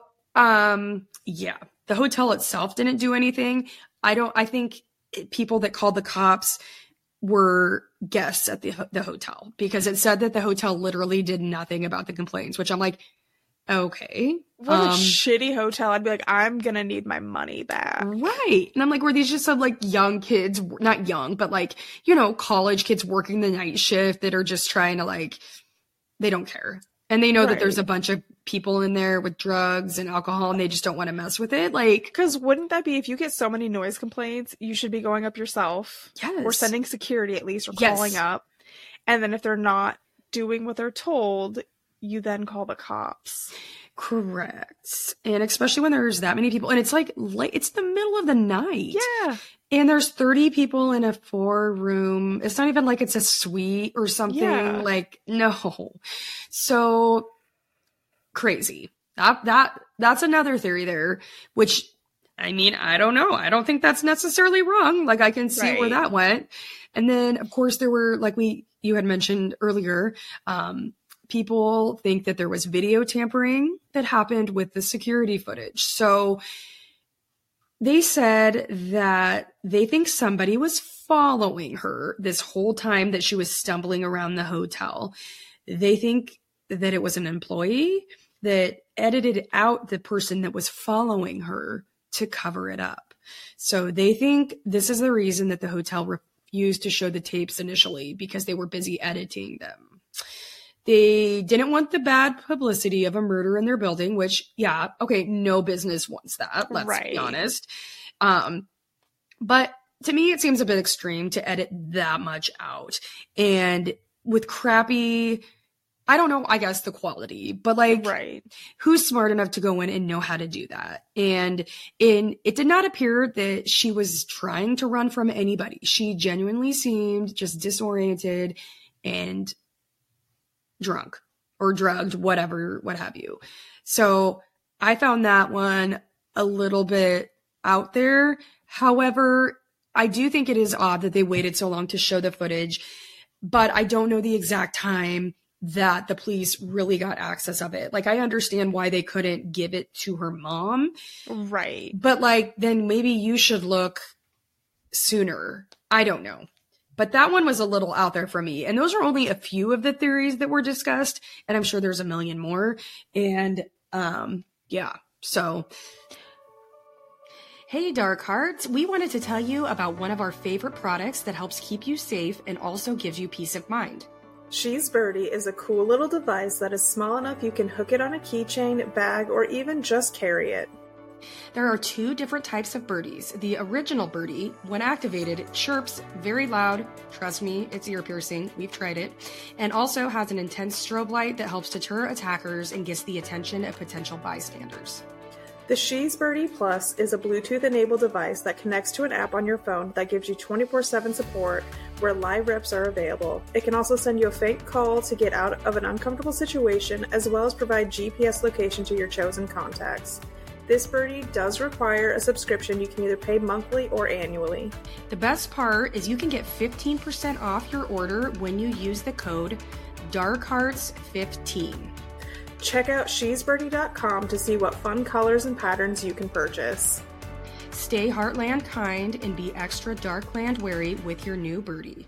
S1: yeah, the hotel itself didn't do anything. I think people that called the cops were guests at the hotel, because it said that the hotel literally did nothing about the complaints, which I'm like, okay.
S2: What a shitty hotel. I'd be like, I'm going to need my money back.
S1: Right. And I'm like, were these just some like young kids, not young, but like, you know, college kids working the night shift that are just trying to like, they don't care. And they know that there's a bunch of people in there with drugs and alcohol and they just don't want to mess with it. Like,
S2: because wouldn't that be, if you get so many noise complaints, you should be going up yourself.
S1: Yes.
S2: Or sending security at least, or calling up. And then if they're not doing what they're told, you then call the cops.
S1: Correct. And especially when there's that many people, and it's like it's the middle of the night.
S2: Yeah.
S1: And there's 30 people in a 4-room. It's not even like it's a suite or something.
S2: Yeah.
S1: Like, no. So crazy. That's another theory there, which, I mean, I don't know. I don't think that's necessarily wrong. Like, I can see where that went. And then, of course, there were, like you had mentioned earlier, people think that there was video tampering that happened with the security footage. So They said that they think somebody was following her this whole time that she was stumbling around the hotel. They think that it was an employee that edited out the person that was following her to cover it up. So they think this is the reason that the hotel refused to show the tapes initially, because they were busy editing them. They didn't want the bad publicity of a murder in their building, which, yeah, okay, no business wants that, let's be honest. But to me, it seems a bit extreme to edit that much out. And with crappy, I don't know, I guess the quality, but like, who's smart enough to go in and know how to do that? And it did not appear that she was trying to run from anybody. She genuinely seemed just disoriented and drunk or drugged, whatever, what have you. So I found that one a little bit out there. However, I do think it is odd that they waited so long to show the footage, but I don't know the exact time that the police really got access of it. Like, I understand why they couldn't give it to her mom.
S2: Right.
S1: But like, then maybe you should look sooner. I don't know. But that one was a little out there for me. And those are only a few of the theories that were discussed. And I'm sure there's a million more. And yeah, so. Hey, Dark Hearts. We wanted to tell you about one of our favorite products that helps keep you safe and also gives you peace of mind.
S3: She's Birdie is a cool little device that is small enough you can hook it on a keychain, bag, or even just carry it.
S1: There are 2 different types of birdies. The original birdie, when activated, chirps very loud. Trust me, it's ear piercing. We've tried it. And also has an intense strobe light that helps deter attackers and gets the attention of potential bystanders.
S3: The She's Birdie Plus is a Bluetooth-enabled device that connects to an app on your phone that gives you 24/7 support where live reps are available. It can also send you a fake call to get out of an uncomfortable situation, as well as provide GPS location to your chosen contacts. This birdie does require a subscription. You can either pay monthly or annually.
S1: The best part is you can get 15% off your order when you use the code DARKHEARTS15.
S3: Check out shesbirdie.com to see what fun colors and patterns you can purchase.
S1: Stay Heartland kind and be extra Darkland wary with your new birdie.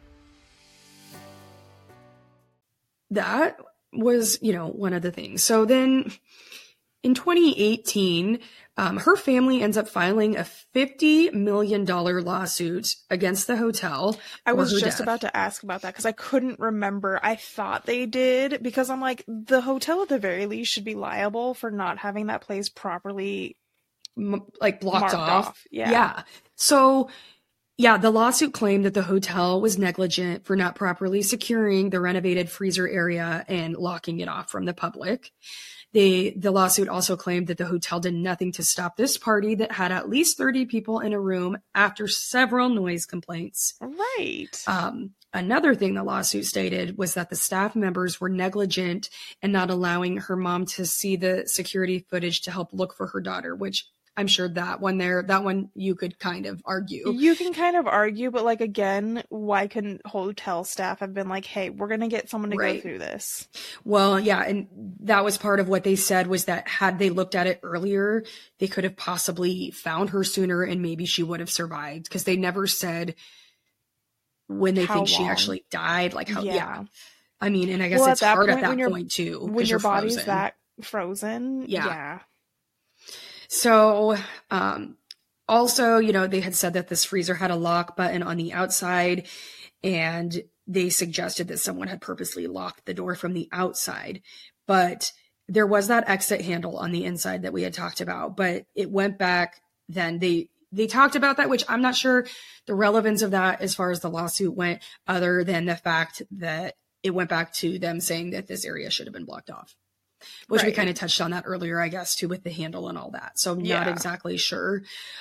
S1: That was, one of the things. So then in 2018, her family ends up filing a $50 million lawsuit against the hotel.
S2: I was just about to ask about that because I couldn't remember. I thought they did, because I'm like, the hotel at the very least should be liable for not having that place properly
S1: blocked off.
S2: Yeah.
S1: So the lawsuit claimed that the hotel was negligent for not properly securing the renovated freezer area and locking it off from the public. The lawsuit also claimed that the hotel did nothing to stop this party that had at least 30 people in a room after several noise complaints.
S2: Right.
S1: Another thing the lawsuit stated was that the staff members were negligent in not allowing her mom to see the security footage to help look for her daughter, which I'm sure that one you could kind of argue.
S2: You can kind of argue, but like, again, why couldn't hotel staff have been like, hey, we're going to get someone to go through this?
S1: Well, yeah. And that was part of what they said, was that had they looked at it earlier, they could have possibly found her sooner and maybe she would have survived, because they never said when they think she actually died. Like how, I mean, and I guess it's hard at that point too.
S2: When your body's that frozen.
S1: Yeah. So, also, they had said that this freezer had a lock button on the outside, and they suggested that someone had purposely locked the door from the outside. But there was that exit handle on the inside that we had talked about, but it went back then. They talked about that, which I'm not sure the relevance of that as far as the lawsuit went, other than the fact that it went back to them saying that this area should have been blocked off. Which we kind of touched on that earlier, I guess, too, with the handle and all that. So I'm not exactly sure.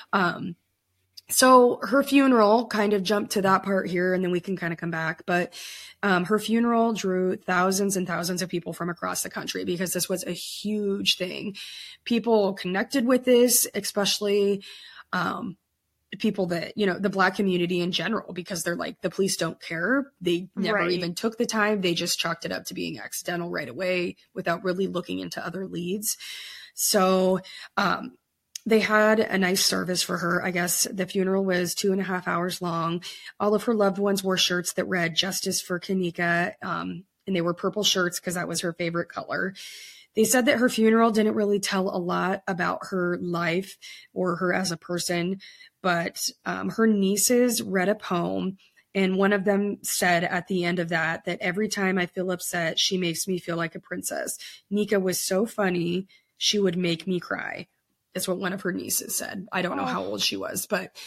S1: So her funeral kind of jumped to that part here, and then we can kind of come back. But her funeral drew thousands and thousands of people from across the country, because this was a huge thing. People connected with this, especially people that, the Black community in general, because they're like, the police don't care. They never even took the time. They just chalked it up to being accidental right away without really looking into other leads. So they had a nice service for her. I guess the funeral was 2.5 hours long. All of her loved ones wore shirts that read Justice for Kanika. And they were purple shirts because that was her favorite color. They said that her funeral didn't really tell a lot about her life or her as a person, but her nieces read a poem, and one of them said at the end of that every time I feel upset, she makes me feel like a princess. Nika was so funny, she would make me cry. That's what one of her nieces said. I don't know how old she was, but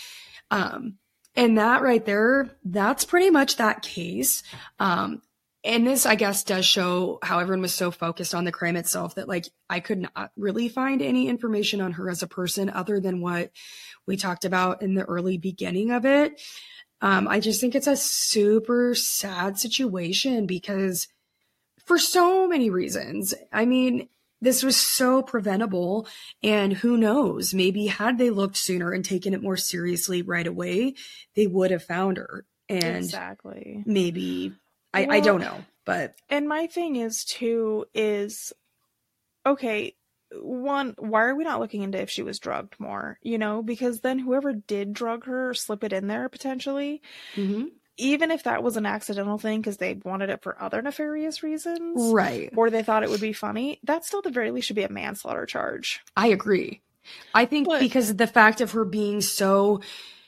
S1: and that right there, that's pretty much that case. And this, I guess, does show how everyone was so focused on the crime itself that, like, I could not really find any information on her as a person other than what we talked about in the early beginning of it. I just think it's a super sad situation because for so many reasons. I mean, this was so preventable, and who knows, maybe had they looked sooner and taken it more seriously right away, they would have found her. And
S2: exactly.
S1: Maybe... I don't know, but...
S2: And my thing is, too, okay, one, why are we not looking into if she was drugged more? You know, because then whoever did drug her or slip it in there, potentially, even if that was an accidental thing because they wanted it for other nefarious reasons,
S1: right?
S2: Or they thought it would be funny, that still at the very least should be a manslaughter charge.
S1: I agree. I think because the fact of her being so...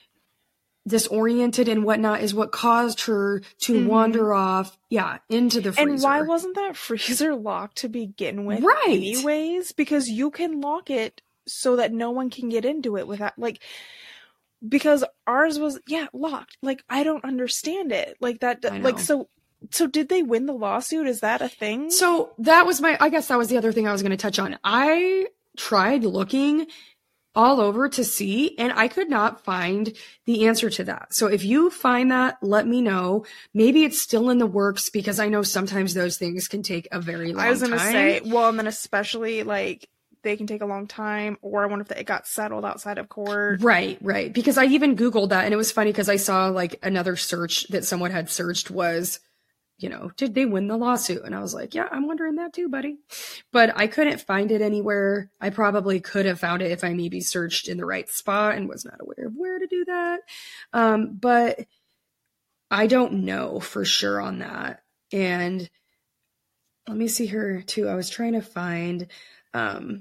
S1: disoriented and whatnot is what caused her to wander off into the freezer.
S2: And why wasn't that freezer locked to begin with anyways? Because you can lock it so that no one can get into it without, like, because ours was locked. Like, I don't understand it. Like that, like, so did they win the lawsuit? Is that a thing?
S1: So that was I guess that was the other thing I was going to touch on. I tried looking all over to see, and I could not find the answer to that. So if you find that, let me know. Maybe it's still in the works because I know sometimes those things can take a very long time.
S2: I was going to say, well, and then especially like they can take a long time, or I wonder if it got settled outside of court.
S1: Right. Because I even Googled that, and it was funny because I saw like another search that someone had searched was, you know, did they win the lawsuit? And I was like, yeah, I'm wondering that too, buddy. But I couldn't find it anywhere. I probably could have found it if I maybe searched in the right spot and was not aware of where to do that. But I don't know for sure on that. And let me see here too. I was trying to find, I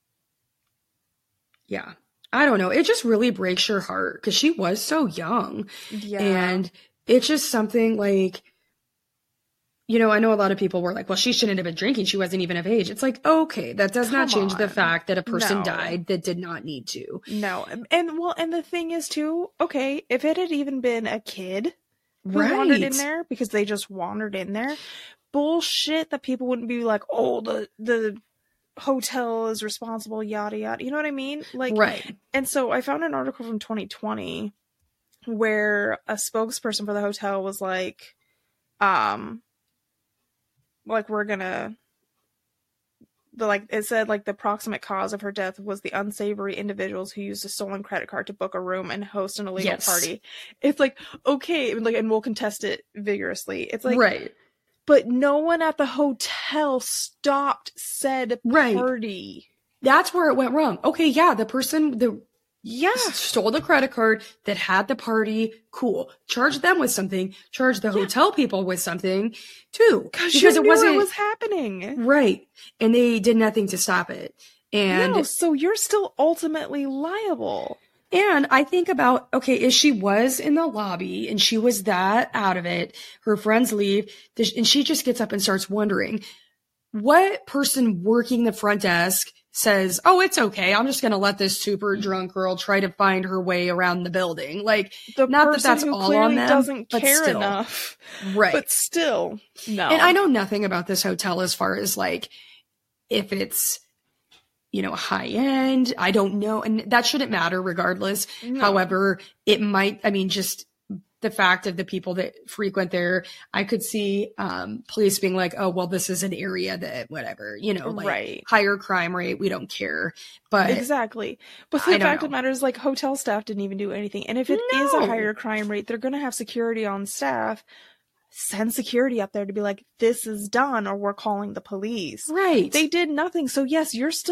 S1: don't know. It just really breaks your heart because she was so young. Yeah. And it's just something like, you know, I know a lot of people were like, well, she shouldn't have been drinking. She wasn't even of age. It's like, okay, that does not change the fact that a person died that did not need to.
S2: No. And the thing is too, okay, if it had even been a kid who wandered in there because they just wandered in there, bullshit that people wouldn't be like, oh, the hotel is responsible, yada, yada. You know what I mean? Like, right. And so I found an article from 2020 where a spokesperson for the hotel was like, we're gonna, it said, like, the proximate cause of her death was the unsavory individuals who used a stolen credit card to book a room and host an illegal party. It's like, okay, like, and we'll contest it vigorously. It's like, right. But no one at the hotel stopped said party.
S1: That's where it went wrong. Okay, yeah, the person, stole the credit card that had the party. Cool. Charge them with something. Charge the hotel people with something too.
S2: Because it was happening.
S1: Right. And they did nothing to stop it. And
S2: so you're still ultimately liable.
S1: And I think about, okay, if she was in the lobby and she was that out of it, her friends leave, and she just gets up and starts wondering, what person working the front desk says, oh, it's okay, I'm just going to let this super drunk girl try to find her way around the building. Like, not that that's all on them,
S2: doesn't
S1: but
S2: care
S1: still.
S2: Enough.
S1: Right.
S2: But still, no.
S1: And I know nothing about this hotel as far as, like, if it's, you know, high end. I don't know. And that shouldn't matter regardless. No. However, it might, I mean, just the fact of the people that frequent there, I could see police being like, oh, well, this is an area that whatever, you know, like higher crime rate. We don't care. But
S2: exactly. But the fact of the matter is, like, hotel staff didn't even do anything. And if it is a higher crime rate, they're going to have security on staff. Send security up there to be like, this is done, or we're calling the police.
S1: Right.
S2: They did nothing. So yes, you're still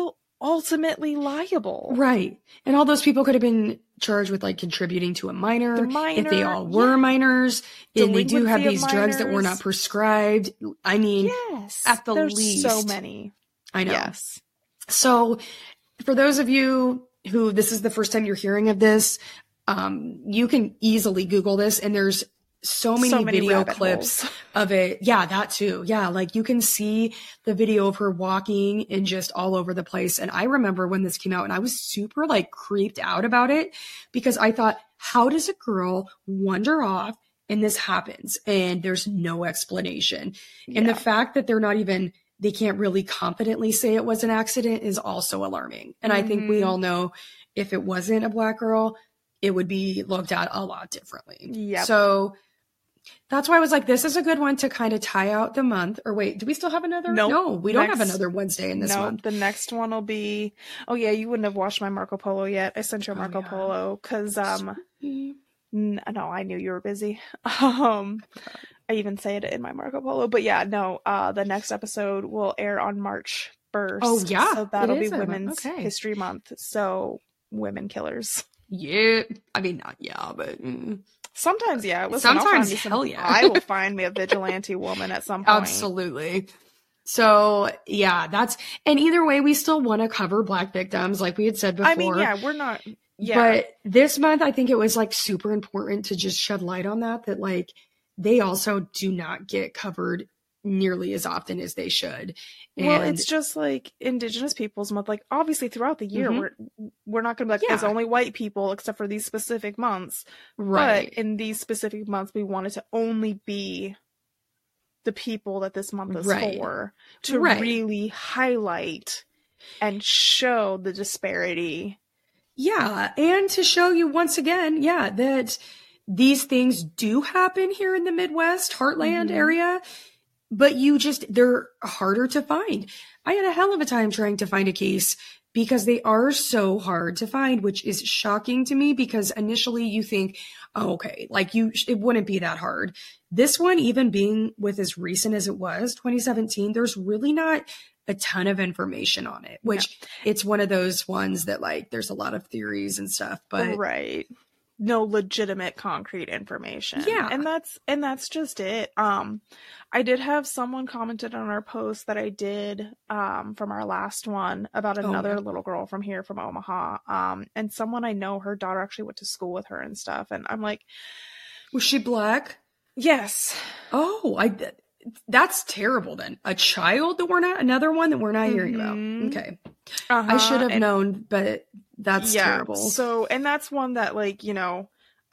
S2: ultimately liable.
S1: Right. And all those people could have been charged with like contributing to a minor, if they all were minors, and they do have these drugs that were not prescribed. I mean, at the least.
S2: So many.
S1: I know.
S2: Yes.
S1: So for those of you who this is the first time you're hearing of this, you can easily Google this, and there's so many video clips of it. Yeah, that too. Yeah, like you can see the video of her walking and just all over the place. And I remember when this came out, and I was super like creeped out about it because I thought, how does a girl wander off and this happens and there's no explanation? Yeah. And the fact that they can't really confidently say it was an accident is also alarming. And I think we all know if it wasn't a Black girl, it would be looked at a lot differently.
S2: Yeah.
S1: So that's why I was like, this is a good one to kind of tie out the month. Or wait, do we still have another?
S2: Nope.
S1: No, we don't have another Wednesday in this month.
S2: The next one will be, oh yeah, you wouldn't have watched my Marco Polo yet. I sent you a Marco Polo because, no, I knew you were busy. I even say it in my Marco Polo, but yeah, no, the next episode will air on March 1st.
S1: Oh yeah.
S2: So that'll be Women's History Month. So women killers.
S1: Yeah. I mean, not but...
S2: Sometimes, yeah. Listen,
S1: sometimes, hell yeah.
S2: I will find me a vigilante woman at some point.
S1: Absolutely. So, yeah, and either way, we still want to cover Black victims, like we had said before.
S2: I mean, yeah, we're not,
S1: But this month, I think it was, like, super important to just shed light on that, like, they also do not get covered nearly as often as they should. And
S2: well, it's just like Indigenous Peoples Month. Like, obviously, throughout the year, we're not going to be like, there's only white people except for these specific months.
S1: Right.
S2: But in these specific months, we wanted to only be the people that this month is for, to really highlight and show the disparity.
S1: Yeah. And to show you once again, that these things do happen here in the Midwest, Heartland area. But they're harder to find. I had a hell of a time trying to find a case because they are so hard to find, which is shocking to me because initially you think, oh, okay, like it wouldn't be that hard. This one, even being with as recent as it was, 2017, there's really not a ton of information on it, which it's one of those ones that like, there's a lot of theories and stuff, but
S2: no legitimate concrete information.
S1: Yeah.
S2: And that's just it. I did have someone commented on our post that I did from our last one about another little girl from here from Omaha. And someone I know, her daughter actually went to school with her and stuff. And I'm like,
S1: was she Black?
S2: Yes.
S1: Oh, that's terrible then. A child that another one that we're not hearing about. Okay. I should have known, but that's terrible.
S2: So, and that's one that like, you know,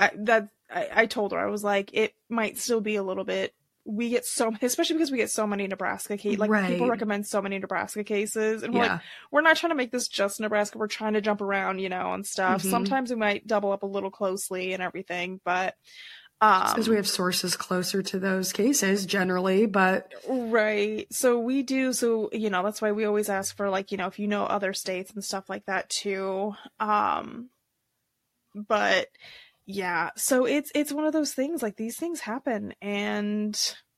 S2: I told her, I was like, it might still be a little bit, we get so, especially because we get so many Nebraska cases, like people recommend so many Nebraska cases, and we're like, we're not trying to make this just Nebraska, we're trying to jump around, you know, and stuff. Sometimes we might double up a little closely and everything, but
S1: because we have sources closer to those cases generally, but
S2: so we do, so you know, that's why we always ask for like, you know, if you know other states and stuff like that too. But yeah, so it's one of those things, like these things happen, and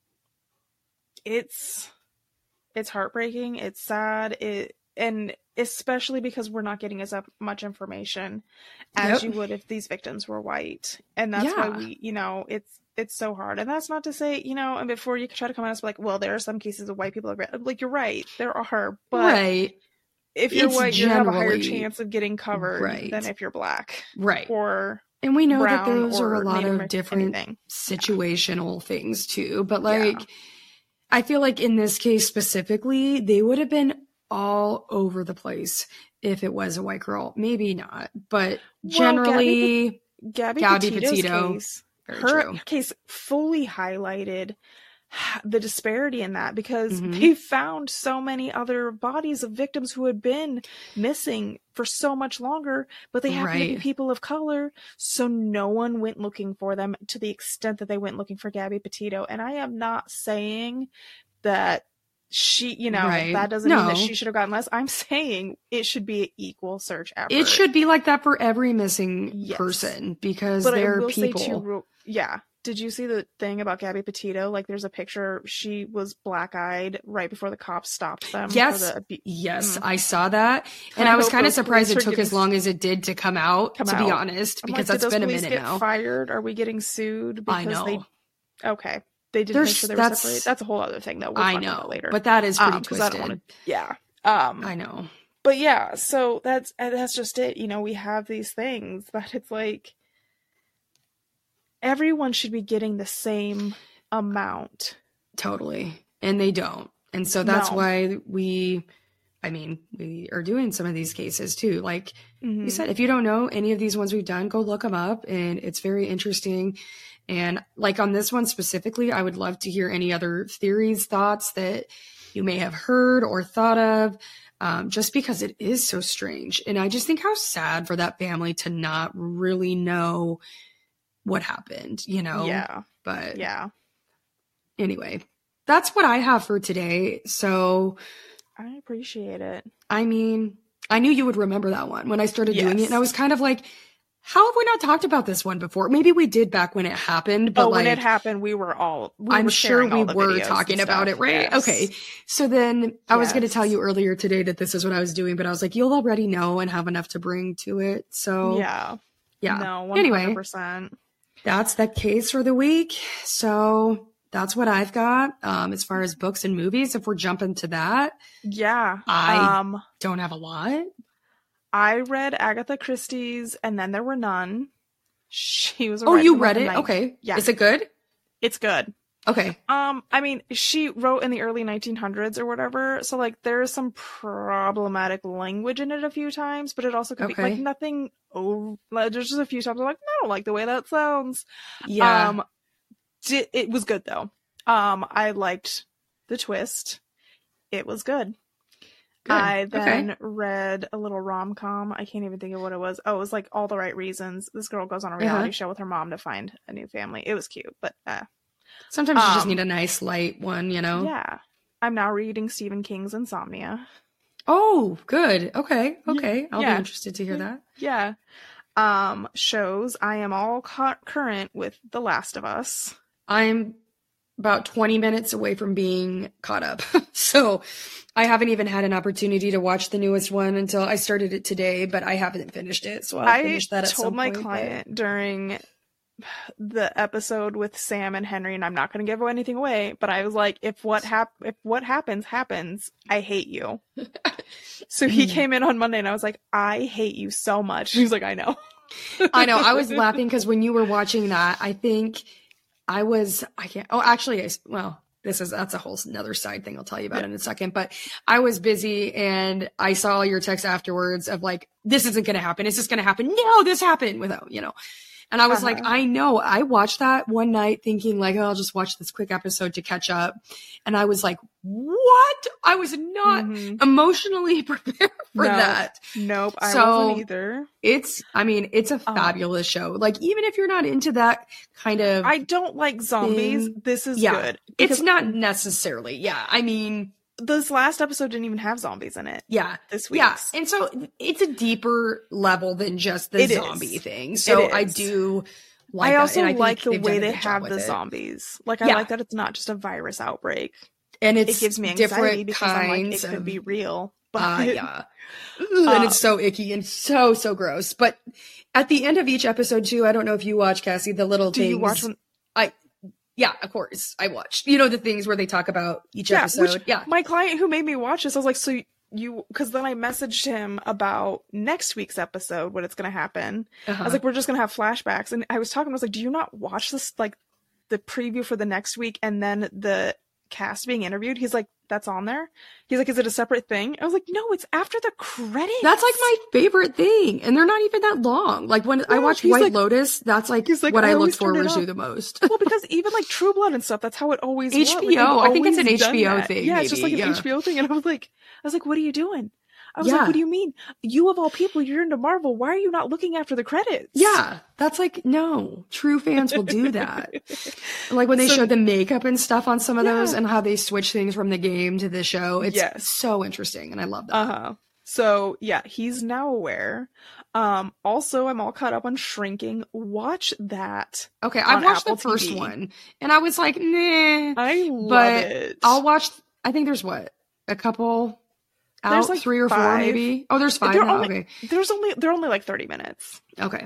S2: it's heartbreaking, it's sad, and especially because we're not getting as much information as you would if these victims were white. And that's why we, you know, it's so hard. And that's not to say, you know, and before you try to come at us like, well, there are some cases of white people like, you're right, there are, but if you're white, you have a higher chance of getting covered than if you're Black.
S1: And we know that those are a lot of different situational things too. But like, I feel like in this case specifically, they would have been all over the place if it was a white girl. Maybe not, but generally,
S2: Gabby Petito case, her case fully highlighted the disparity in that, because they found so many other bodies of victims who had been missing for so much longer, but they happened to be people of color, so no one went looking for them to the extent that they went looking for Gabby Petito. And I am not saying that she, you know, that doesn't mean that she should have gotten less. I'm saying it should be an equal search effort.
S1: It should be like that for every missing person, because they're people.
S2: did you see the thing about Gabby Petito? Like, there's a picture. She was black-eyed right before the cops stopped them.
S1: Yes. Yes, I saw that. And I was kind of surprised it took as long as it did to come out, to be honest, because that's been a minute now.
S2: Fired? Are we getting sued? Because
S1: I know.
S2: Okay. They didn't make sure they were separated. That's a whole other thing, though. We'll talk about later.
S1: But that is pretty twisted.
S2: I
S1: know.
S2: But yeah, so that's just it. You know, we have these things that it's like everyone should be getting the same amount.
S1: Totally. And they don't. And so that's why we are doing some of these cases too. Like you said, if you don't know any of these ones we've done, go look them up. And it's very interesting. And like on this one specifically, I would love to hear any other theories, thoughts that you may have heard or thought of, just because it is so strange. And I just think how sad for that family to not really know what happened, you know?
S2: Yeah.
S1: But anyway, that's what I have for today. So
S2: I appreciate it.
S1: I mean, I knew you would remember that one when I started doing it. And I was kind of like, how have we not talked about this one before? Maybe we did back when it happened, but
S2: when it happened, I'm
S1: sure we were talking about it, right? Yes. Okay. So then I was going to tell you earlier today that this is what I was doing, but I was like, you'll already know and have enough to bring to it. So
S2: yeah.
S1: No,
S2: 100%.
S1: Anyway, that's the case for the week. So that's what I've got. As far as books and movies, if we're jumping to that.
S2: Yeah.
S1: I don't have a lot.
S2: I read Agatha Christie's And Then There Were None. She was
S1: you read it? Okay. Yeah. Is it good?
S2: It's good.
S1: Okay.
S2: I mean, she wrote in the early 1900s or whatever, so like there's some problematic language in it a few times, but it also could be like nothing. There's just a few times I'm like, I don't like the way that sounds.
S1: Yeah.
S2: It was good though. I liked the twist. It was good. Good. I then read a little rom-com. I can't even think of what it was. Oh, it was like All the Right Reasons. This girl goes on a reality show with her mom to find a new family. It was cute, but
S1: sometimes you just need a nice light one, you know?
S2: Yeah. I'm now reading Stephen King's Insomnia.
S1: Oh, good. Okay. I'll be interested to hear that.
S2: Yeah. Shows. I am all current with The Last of Us.
S1: I'm about 20 minutes away from being caught up. So I haven't even had an opportunity to watch the newest one until I started it today, but I haven't finished it. So I'll finish that at some point.
S2: I told my client during the episode with Sam and Henry, and I'm not going to give anything away, but I was like, if what happens, I hate you. So he came in on Monday and I was like, I hate you so much. He was like, I know.
S1: I know. I was laughing because when you were watching that, I think that's a whole another side thing I'll tell you about in a second, but I was busy and I saw your text afterwards of like, this isn't going to happen. Is this going to happen? No, this happened without, you know, and I was like, I know. I watched that one night thinking like, oh, I'll just watch this quick episode to catch up. And I was like, what? I was not emotionally prepared for that.
S2: Nope. I wasn't either.
S1: It's a fabulous show. Like, even if you're not into that kind of,
S2: I don't like zombies. This is good.
S1: It's not necessarily. Yeah. I mean,
S2: this last episode didn't even have zombies in it.
S1: Yeah.
S2: This week.
S1: Yeah. And so it's a deeper level than just the zombie thing. So I do like
S2: I also
S1: that.
S2: like the way they have the zombies. Like, I like that it's not just a virus outbreak.
S1: And it
S2: gives me anxiety because I'm like, it could be real. But
S1: yeah. And it's so icky and so gross. But at the end of each episode too, I don't know if you watch, Cassie, the little things.
S2: Do you watch one?
S1: Yeah, of course. I watched. You know, the things where they talk about each episode.
S2: My client who made me watch this, I was like, so because then I messaged him about next week's episode, when it's going to happen. I was like, we're just going to have flashbacks. And I was like, do you not watch this, like the preview for the next week and then the cast being interviewed? He's like, that's on there. He's like, is it a separate thing? I was like, no, it's after the credits.
S1: That's like my favorite thing, and they're not even that long. Like when I watch White Lotus, that's like what I look forward to the most.
S2: Well, because even like True Blood and stuff, that's how it always
S1: HBO.
S2: Like,
S1: I think it's an HBO thing.
S2: Yeah, it's just like an HBO thing. And I was like, what are you doing? I was like, what do you mean? You of all people, you're into Marvel. Why are you not looking after the credits?
S1: Yeah. That's like, no. True fans will do that. Like when they showed the makeup and stuff on some of those and how they switch things from the game to the show. It's so interesting. And I love that.
S2: So yeah, he's now aware. Also, I'm all caught up on Shrinking. Watch that.
S1: Okay, I've watched the first one, and I was like, nah.
S2: I love it.
S1: I'll watch. I think there's a couple. There's like 3 or 4, maybe. Oh, there's 5 now. Okay,
S2: they're only like 30 minutes.
S1: Okay,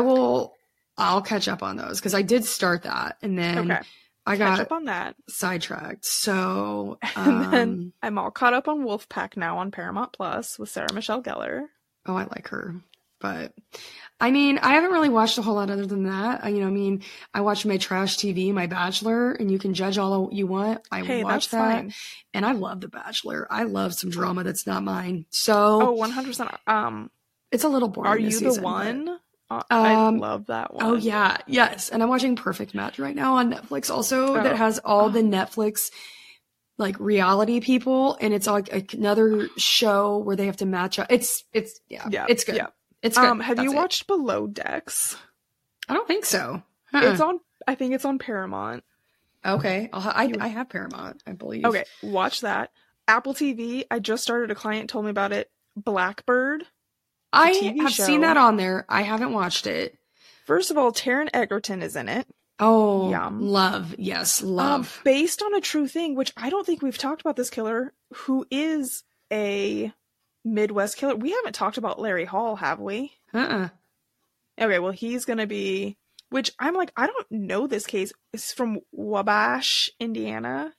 S1: I'll catch up on those because I did start that, and then I got
S2: catch up on that,
S1: sidetracked. So
S2: and then I'm all caught up on Wolfpack now on Paramount Plus with Sarah Michelle Gellar.
S1: Oh, I like her. But I mean, I haven't really watched a whole lot other than that. I watch my trash TV, My Bachelor, and you can judge all you want. I watch that. Fine. And I love The Bachelor. I love some drama that's not mine. So
S2: 100%.
S1: It's a little boring.
S2: Are you
S1: season,
S2: the one? I love that one.
S1: Oh yeah. Yes. And I'm watching Perfect Match right now on Netflix also that has all the Netflix like reality people, and it's like another show where they have to match up. It's good. Yeah. It's good.
S2: Have you watched Below Decks?
S1: I don't think so.
S2: I think it's on Paramount.
S1: Okay. I have Paramount, I believe.
S2: Okay, watch that. Apple TV, I just started. A client told me about it. Blackbird.
S1: I have seen that on there. I haven't watched it.
S2: First of all, Taron Egerton is in it.
S1: Oh, yum. Love. Yes, love.
S2: Based on a true thing, which I don't think we've talked about this killer, who is a Midwest killer. We haven't talked about Larry Hall, have we? Okay, well, he's going to be, which I'm like, I don't know this case. It's from Wabash, Indiana.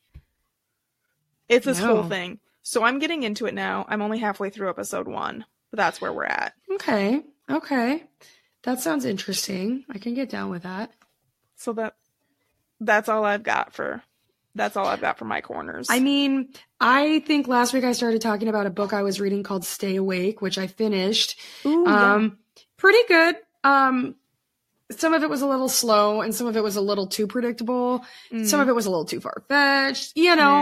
S2: It's this whole thing. So I'm getting into it now. I'm only halfway through episode 1, but that's where we're at.
S1: Okay. That sounds interesting. I can get down with that.
S2: So that's all I've got for my corners.
S1: I mean, I think last week I started talking about a book I was reading called Stay Awake, which I finished. Ooh, pretty good. Some of it was a little slow and some of it was a little too predictable. Some of it was a little too far-fetched.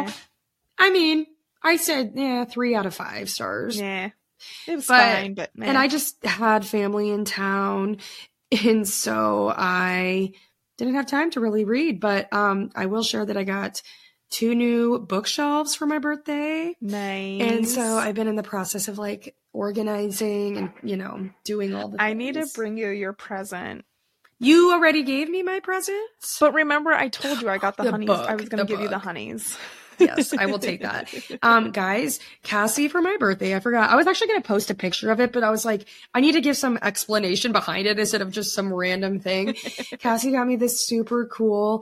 S1: I mean, I said, 3 out of 5 stars.
S2: Yeah. It was fine, but man.
S1: And I just had family in town, and so I didn't have time to really read, but I will share that I got 2 new bookshelves for my birthday.
S2: Nice.
S1: And so I've been in the process of like organizing and, doing all the things.
S2: I need to bring you your present.
S1: You already gave me my presents?
S2: But remember, I told you I got the honeys. I was going to give you the honeys.
S1: Yes, I will take that. Guys, Cassie for my birthday, I forgot. I was actually going to post a picture of it, but I was like, I need to give some explanation behind it instead of just some random thing. Cassie got me this super cool,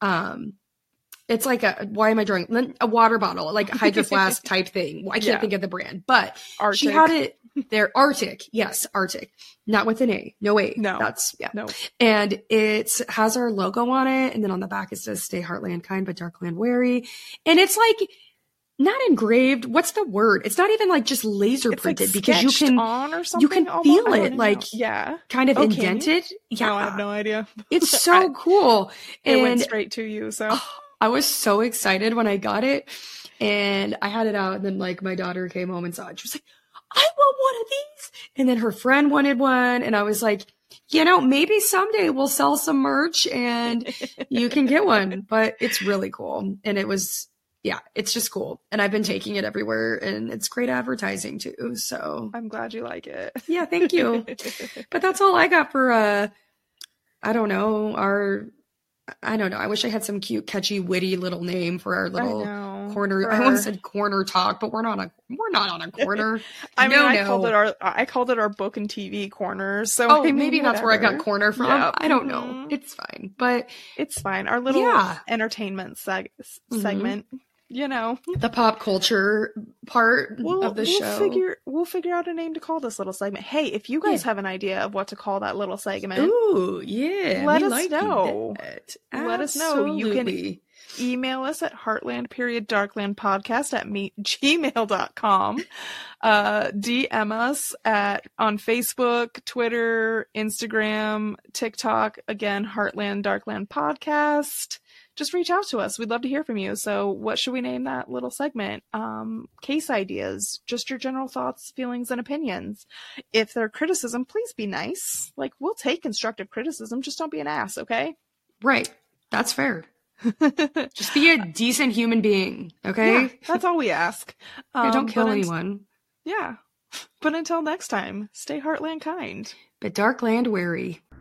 S1: it's like why am I drawing? A water bottle, like a Hydro Flask type thing. I can't think of the brand, but Arctic. She had it there. Arctic. Yes, Arctic. Not with an A. No A.
S2: No.
S1: No. And it has our logo on it. And then on the back it says Stay Heartland Kind but Darkland Wary. And it's like not engraved. What's the word? It's not even like just laser printed
S2: like
S1: because you can
S2: on or
S1: you can
S2: almost,
S1: feel it like
S2: kind
S1: of indented. Yeah.
S2: No, I have no idea.
S1: It's so cool.
S2: It went straight to you. So
S1: I was so excited when I got it, and I had it out, and then like my daughter came home and saw it. She was like, I want one of these. And then her friend wanted one, and I was like, maybe someday we'll sell some merch and you can get one. But it's really cool. And it's just cool. And I've been taking it everywhere, and it's great advertising too. So
S2: I'm glad you like it.
S1: Yeah, thank you. But that's all I got for I don't know. I wish I had some cute, catchy, witty little name for our little corner. I almost said corner talk, but we're not on a corner.
S2: I called it our book and TV corner. So
S1: maybe that's where I got corner from. Yeah. I don't know. It's fine, but
S2: it's fine. Our little entertainment segment.
S1: The pop culture part of the show.
S2: We'll figure out a name to call this little segment. Hey, if you guys have an idea of what to call that little segment, let us know. Let us know. You can email us at heartland.darklandpodcast@gmail.com. DM us on Facebook, Twitter, Instagram, TikTok. Again, Heartland Darkland Podcast. Just reach out to us. We'd love to hear from you. So what should we name that little segment? Case ideas, just your general thoughts, feelings, and opinions. If they're criticism, please be nice. Like, we'll take constructive criticism. Just don't be an ass, okay?
S1: Right. That's fair. Just be a decent human being, okay?
S2: Yeah, that's all we ask.
S1: Don't kill anyone.
S2: Yeah. But until next time, stay Heartland kind.
S1: But Darkland wary.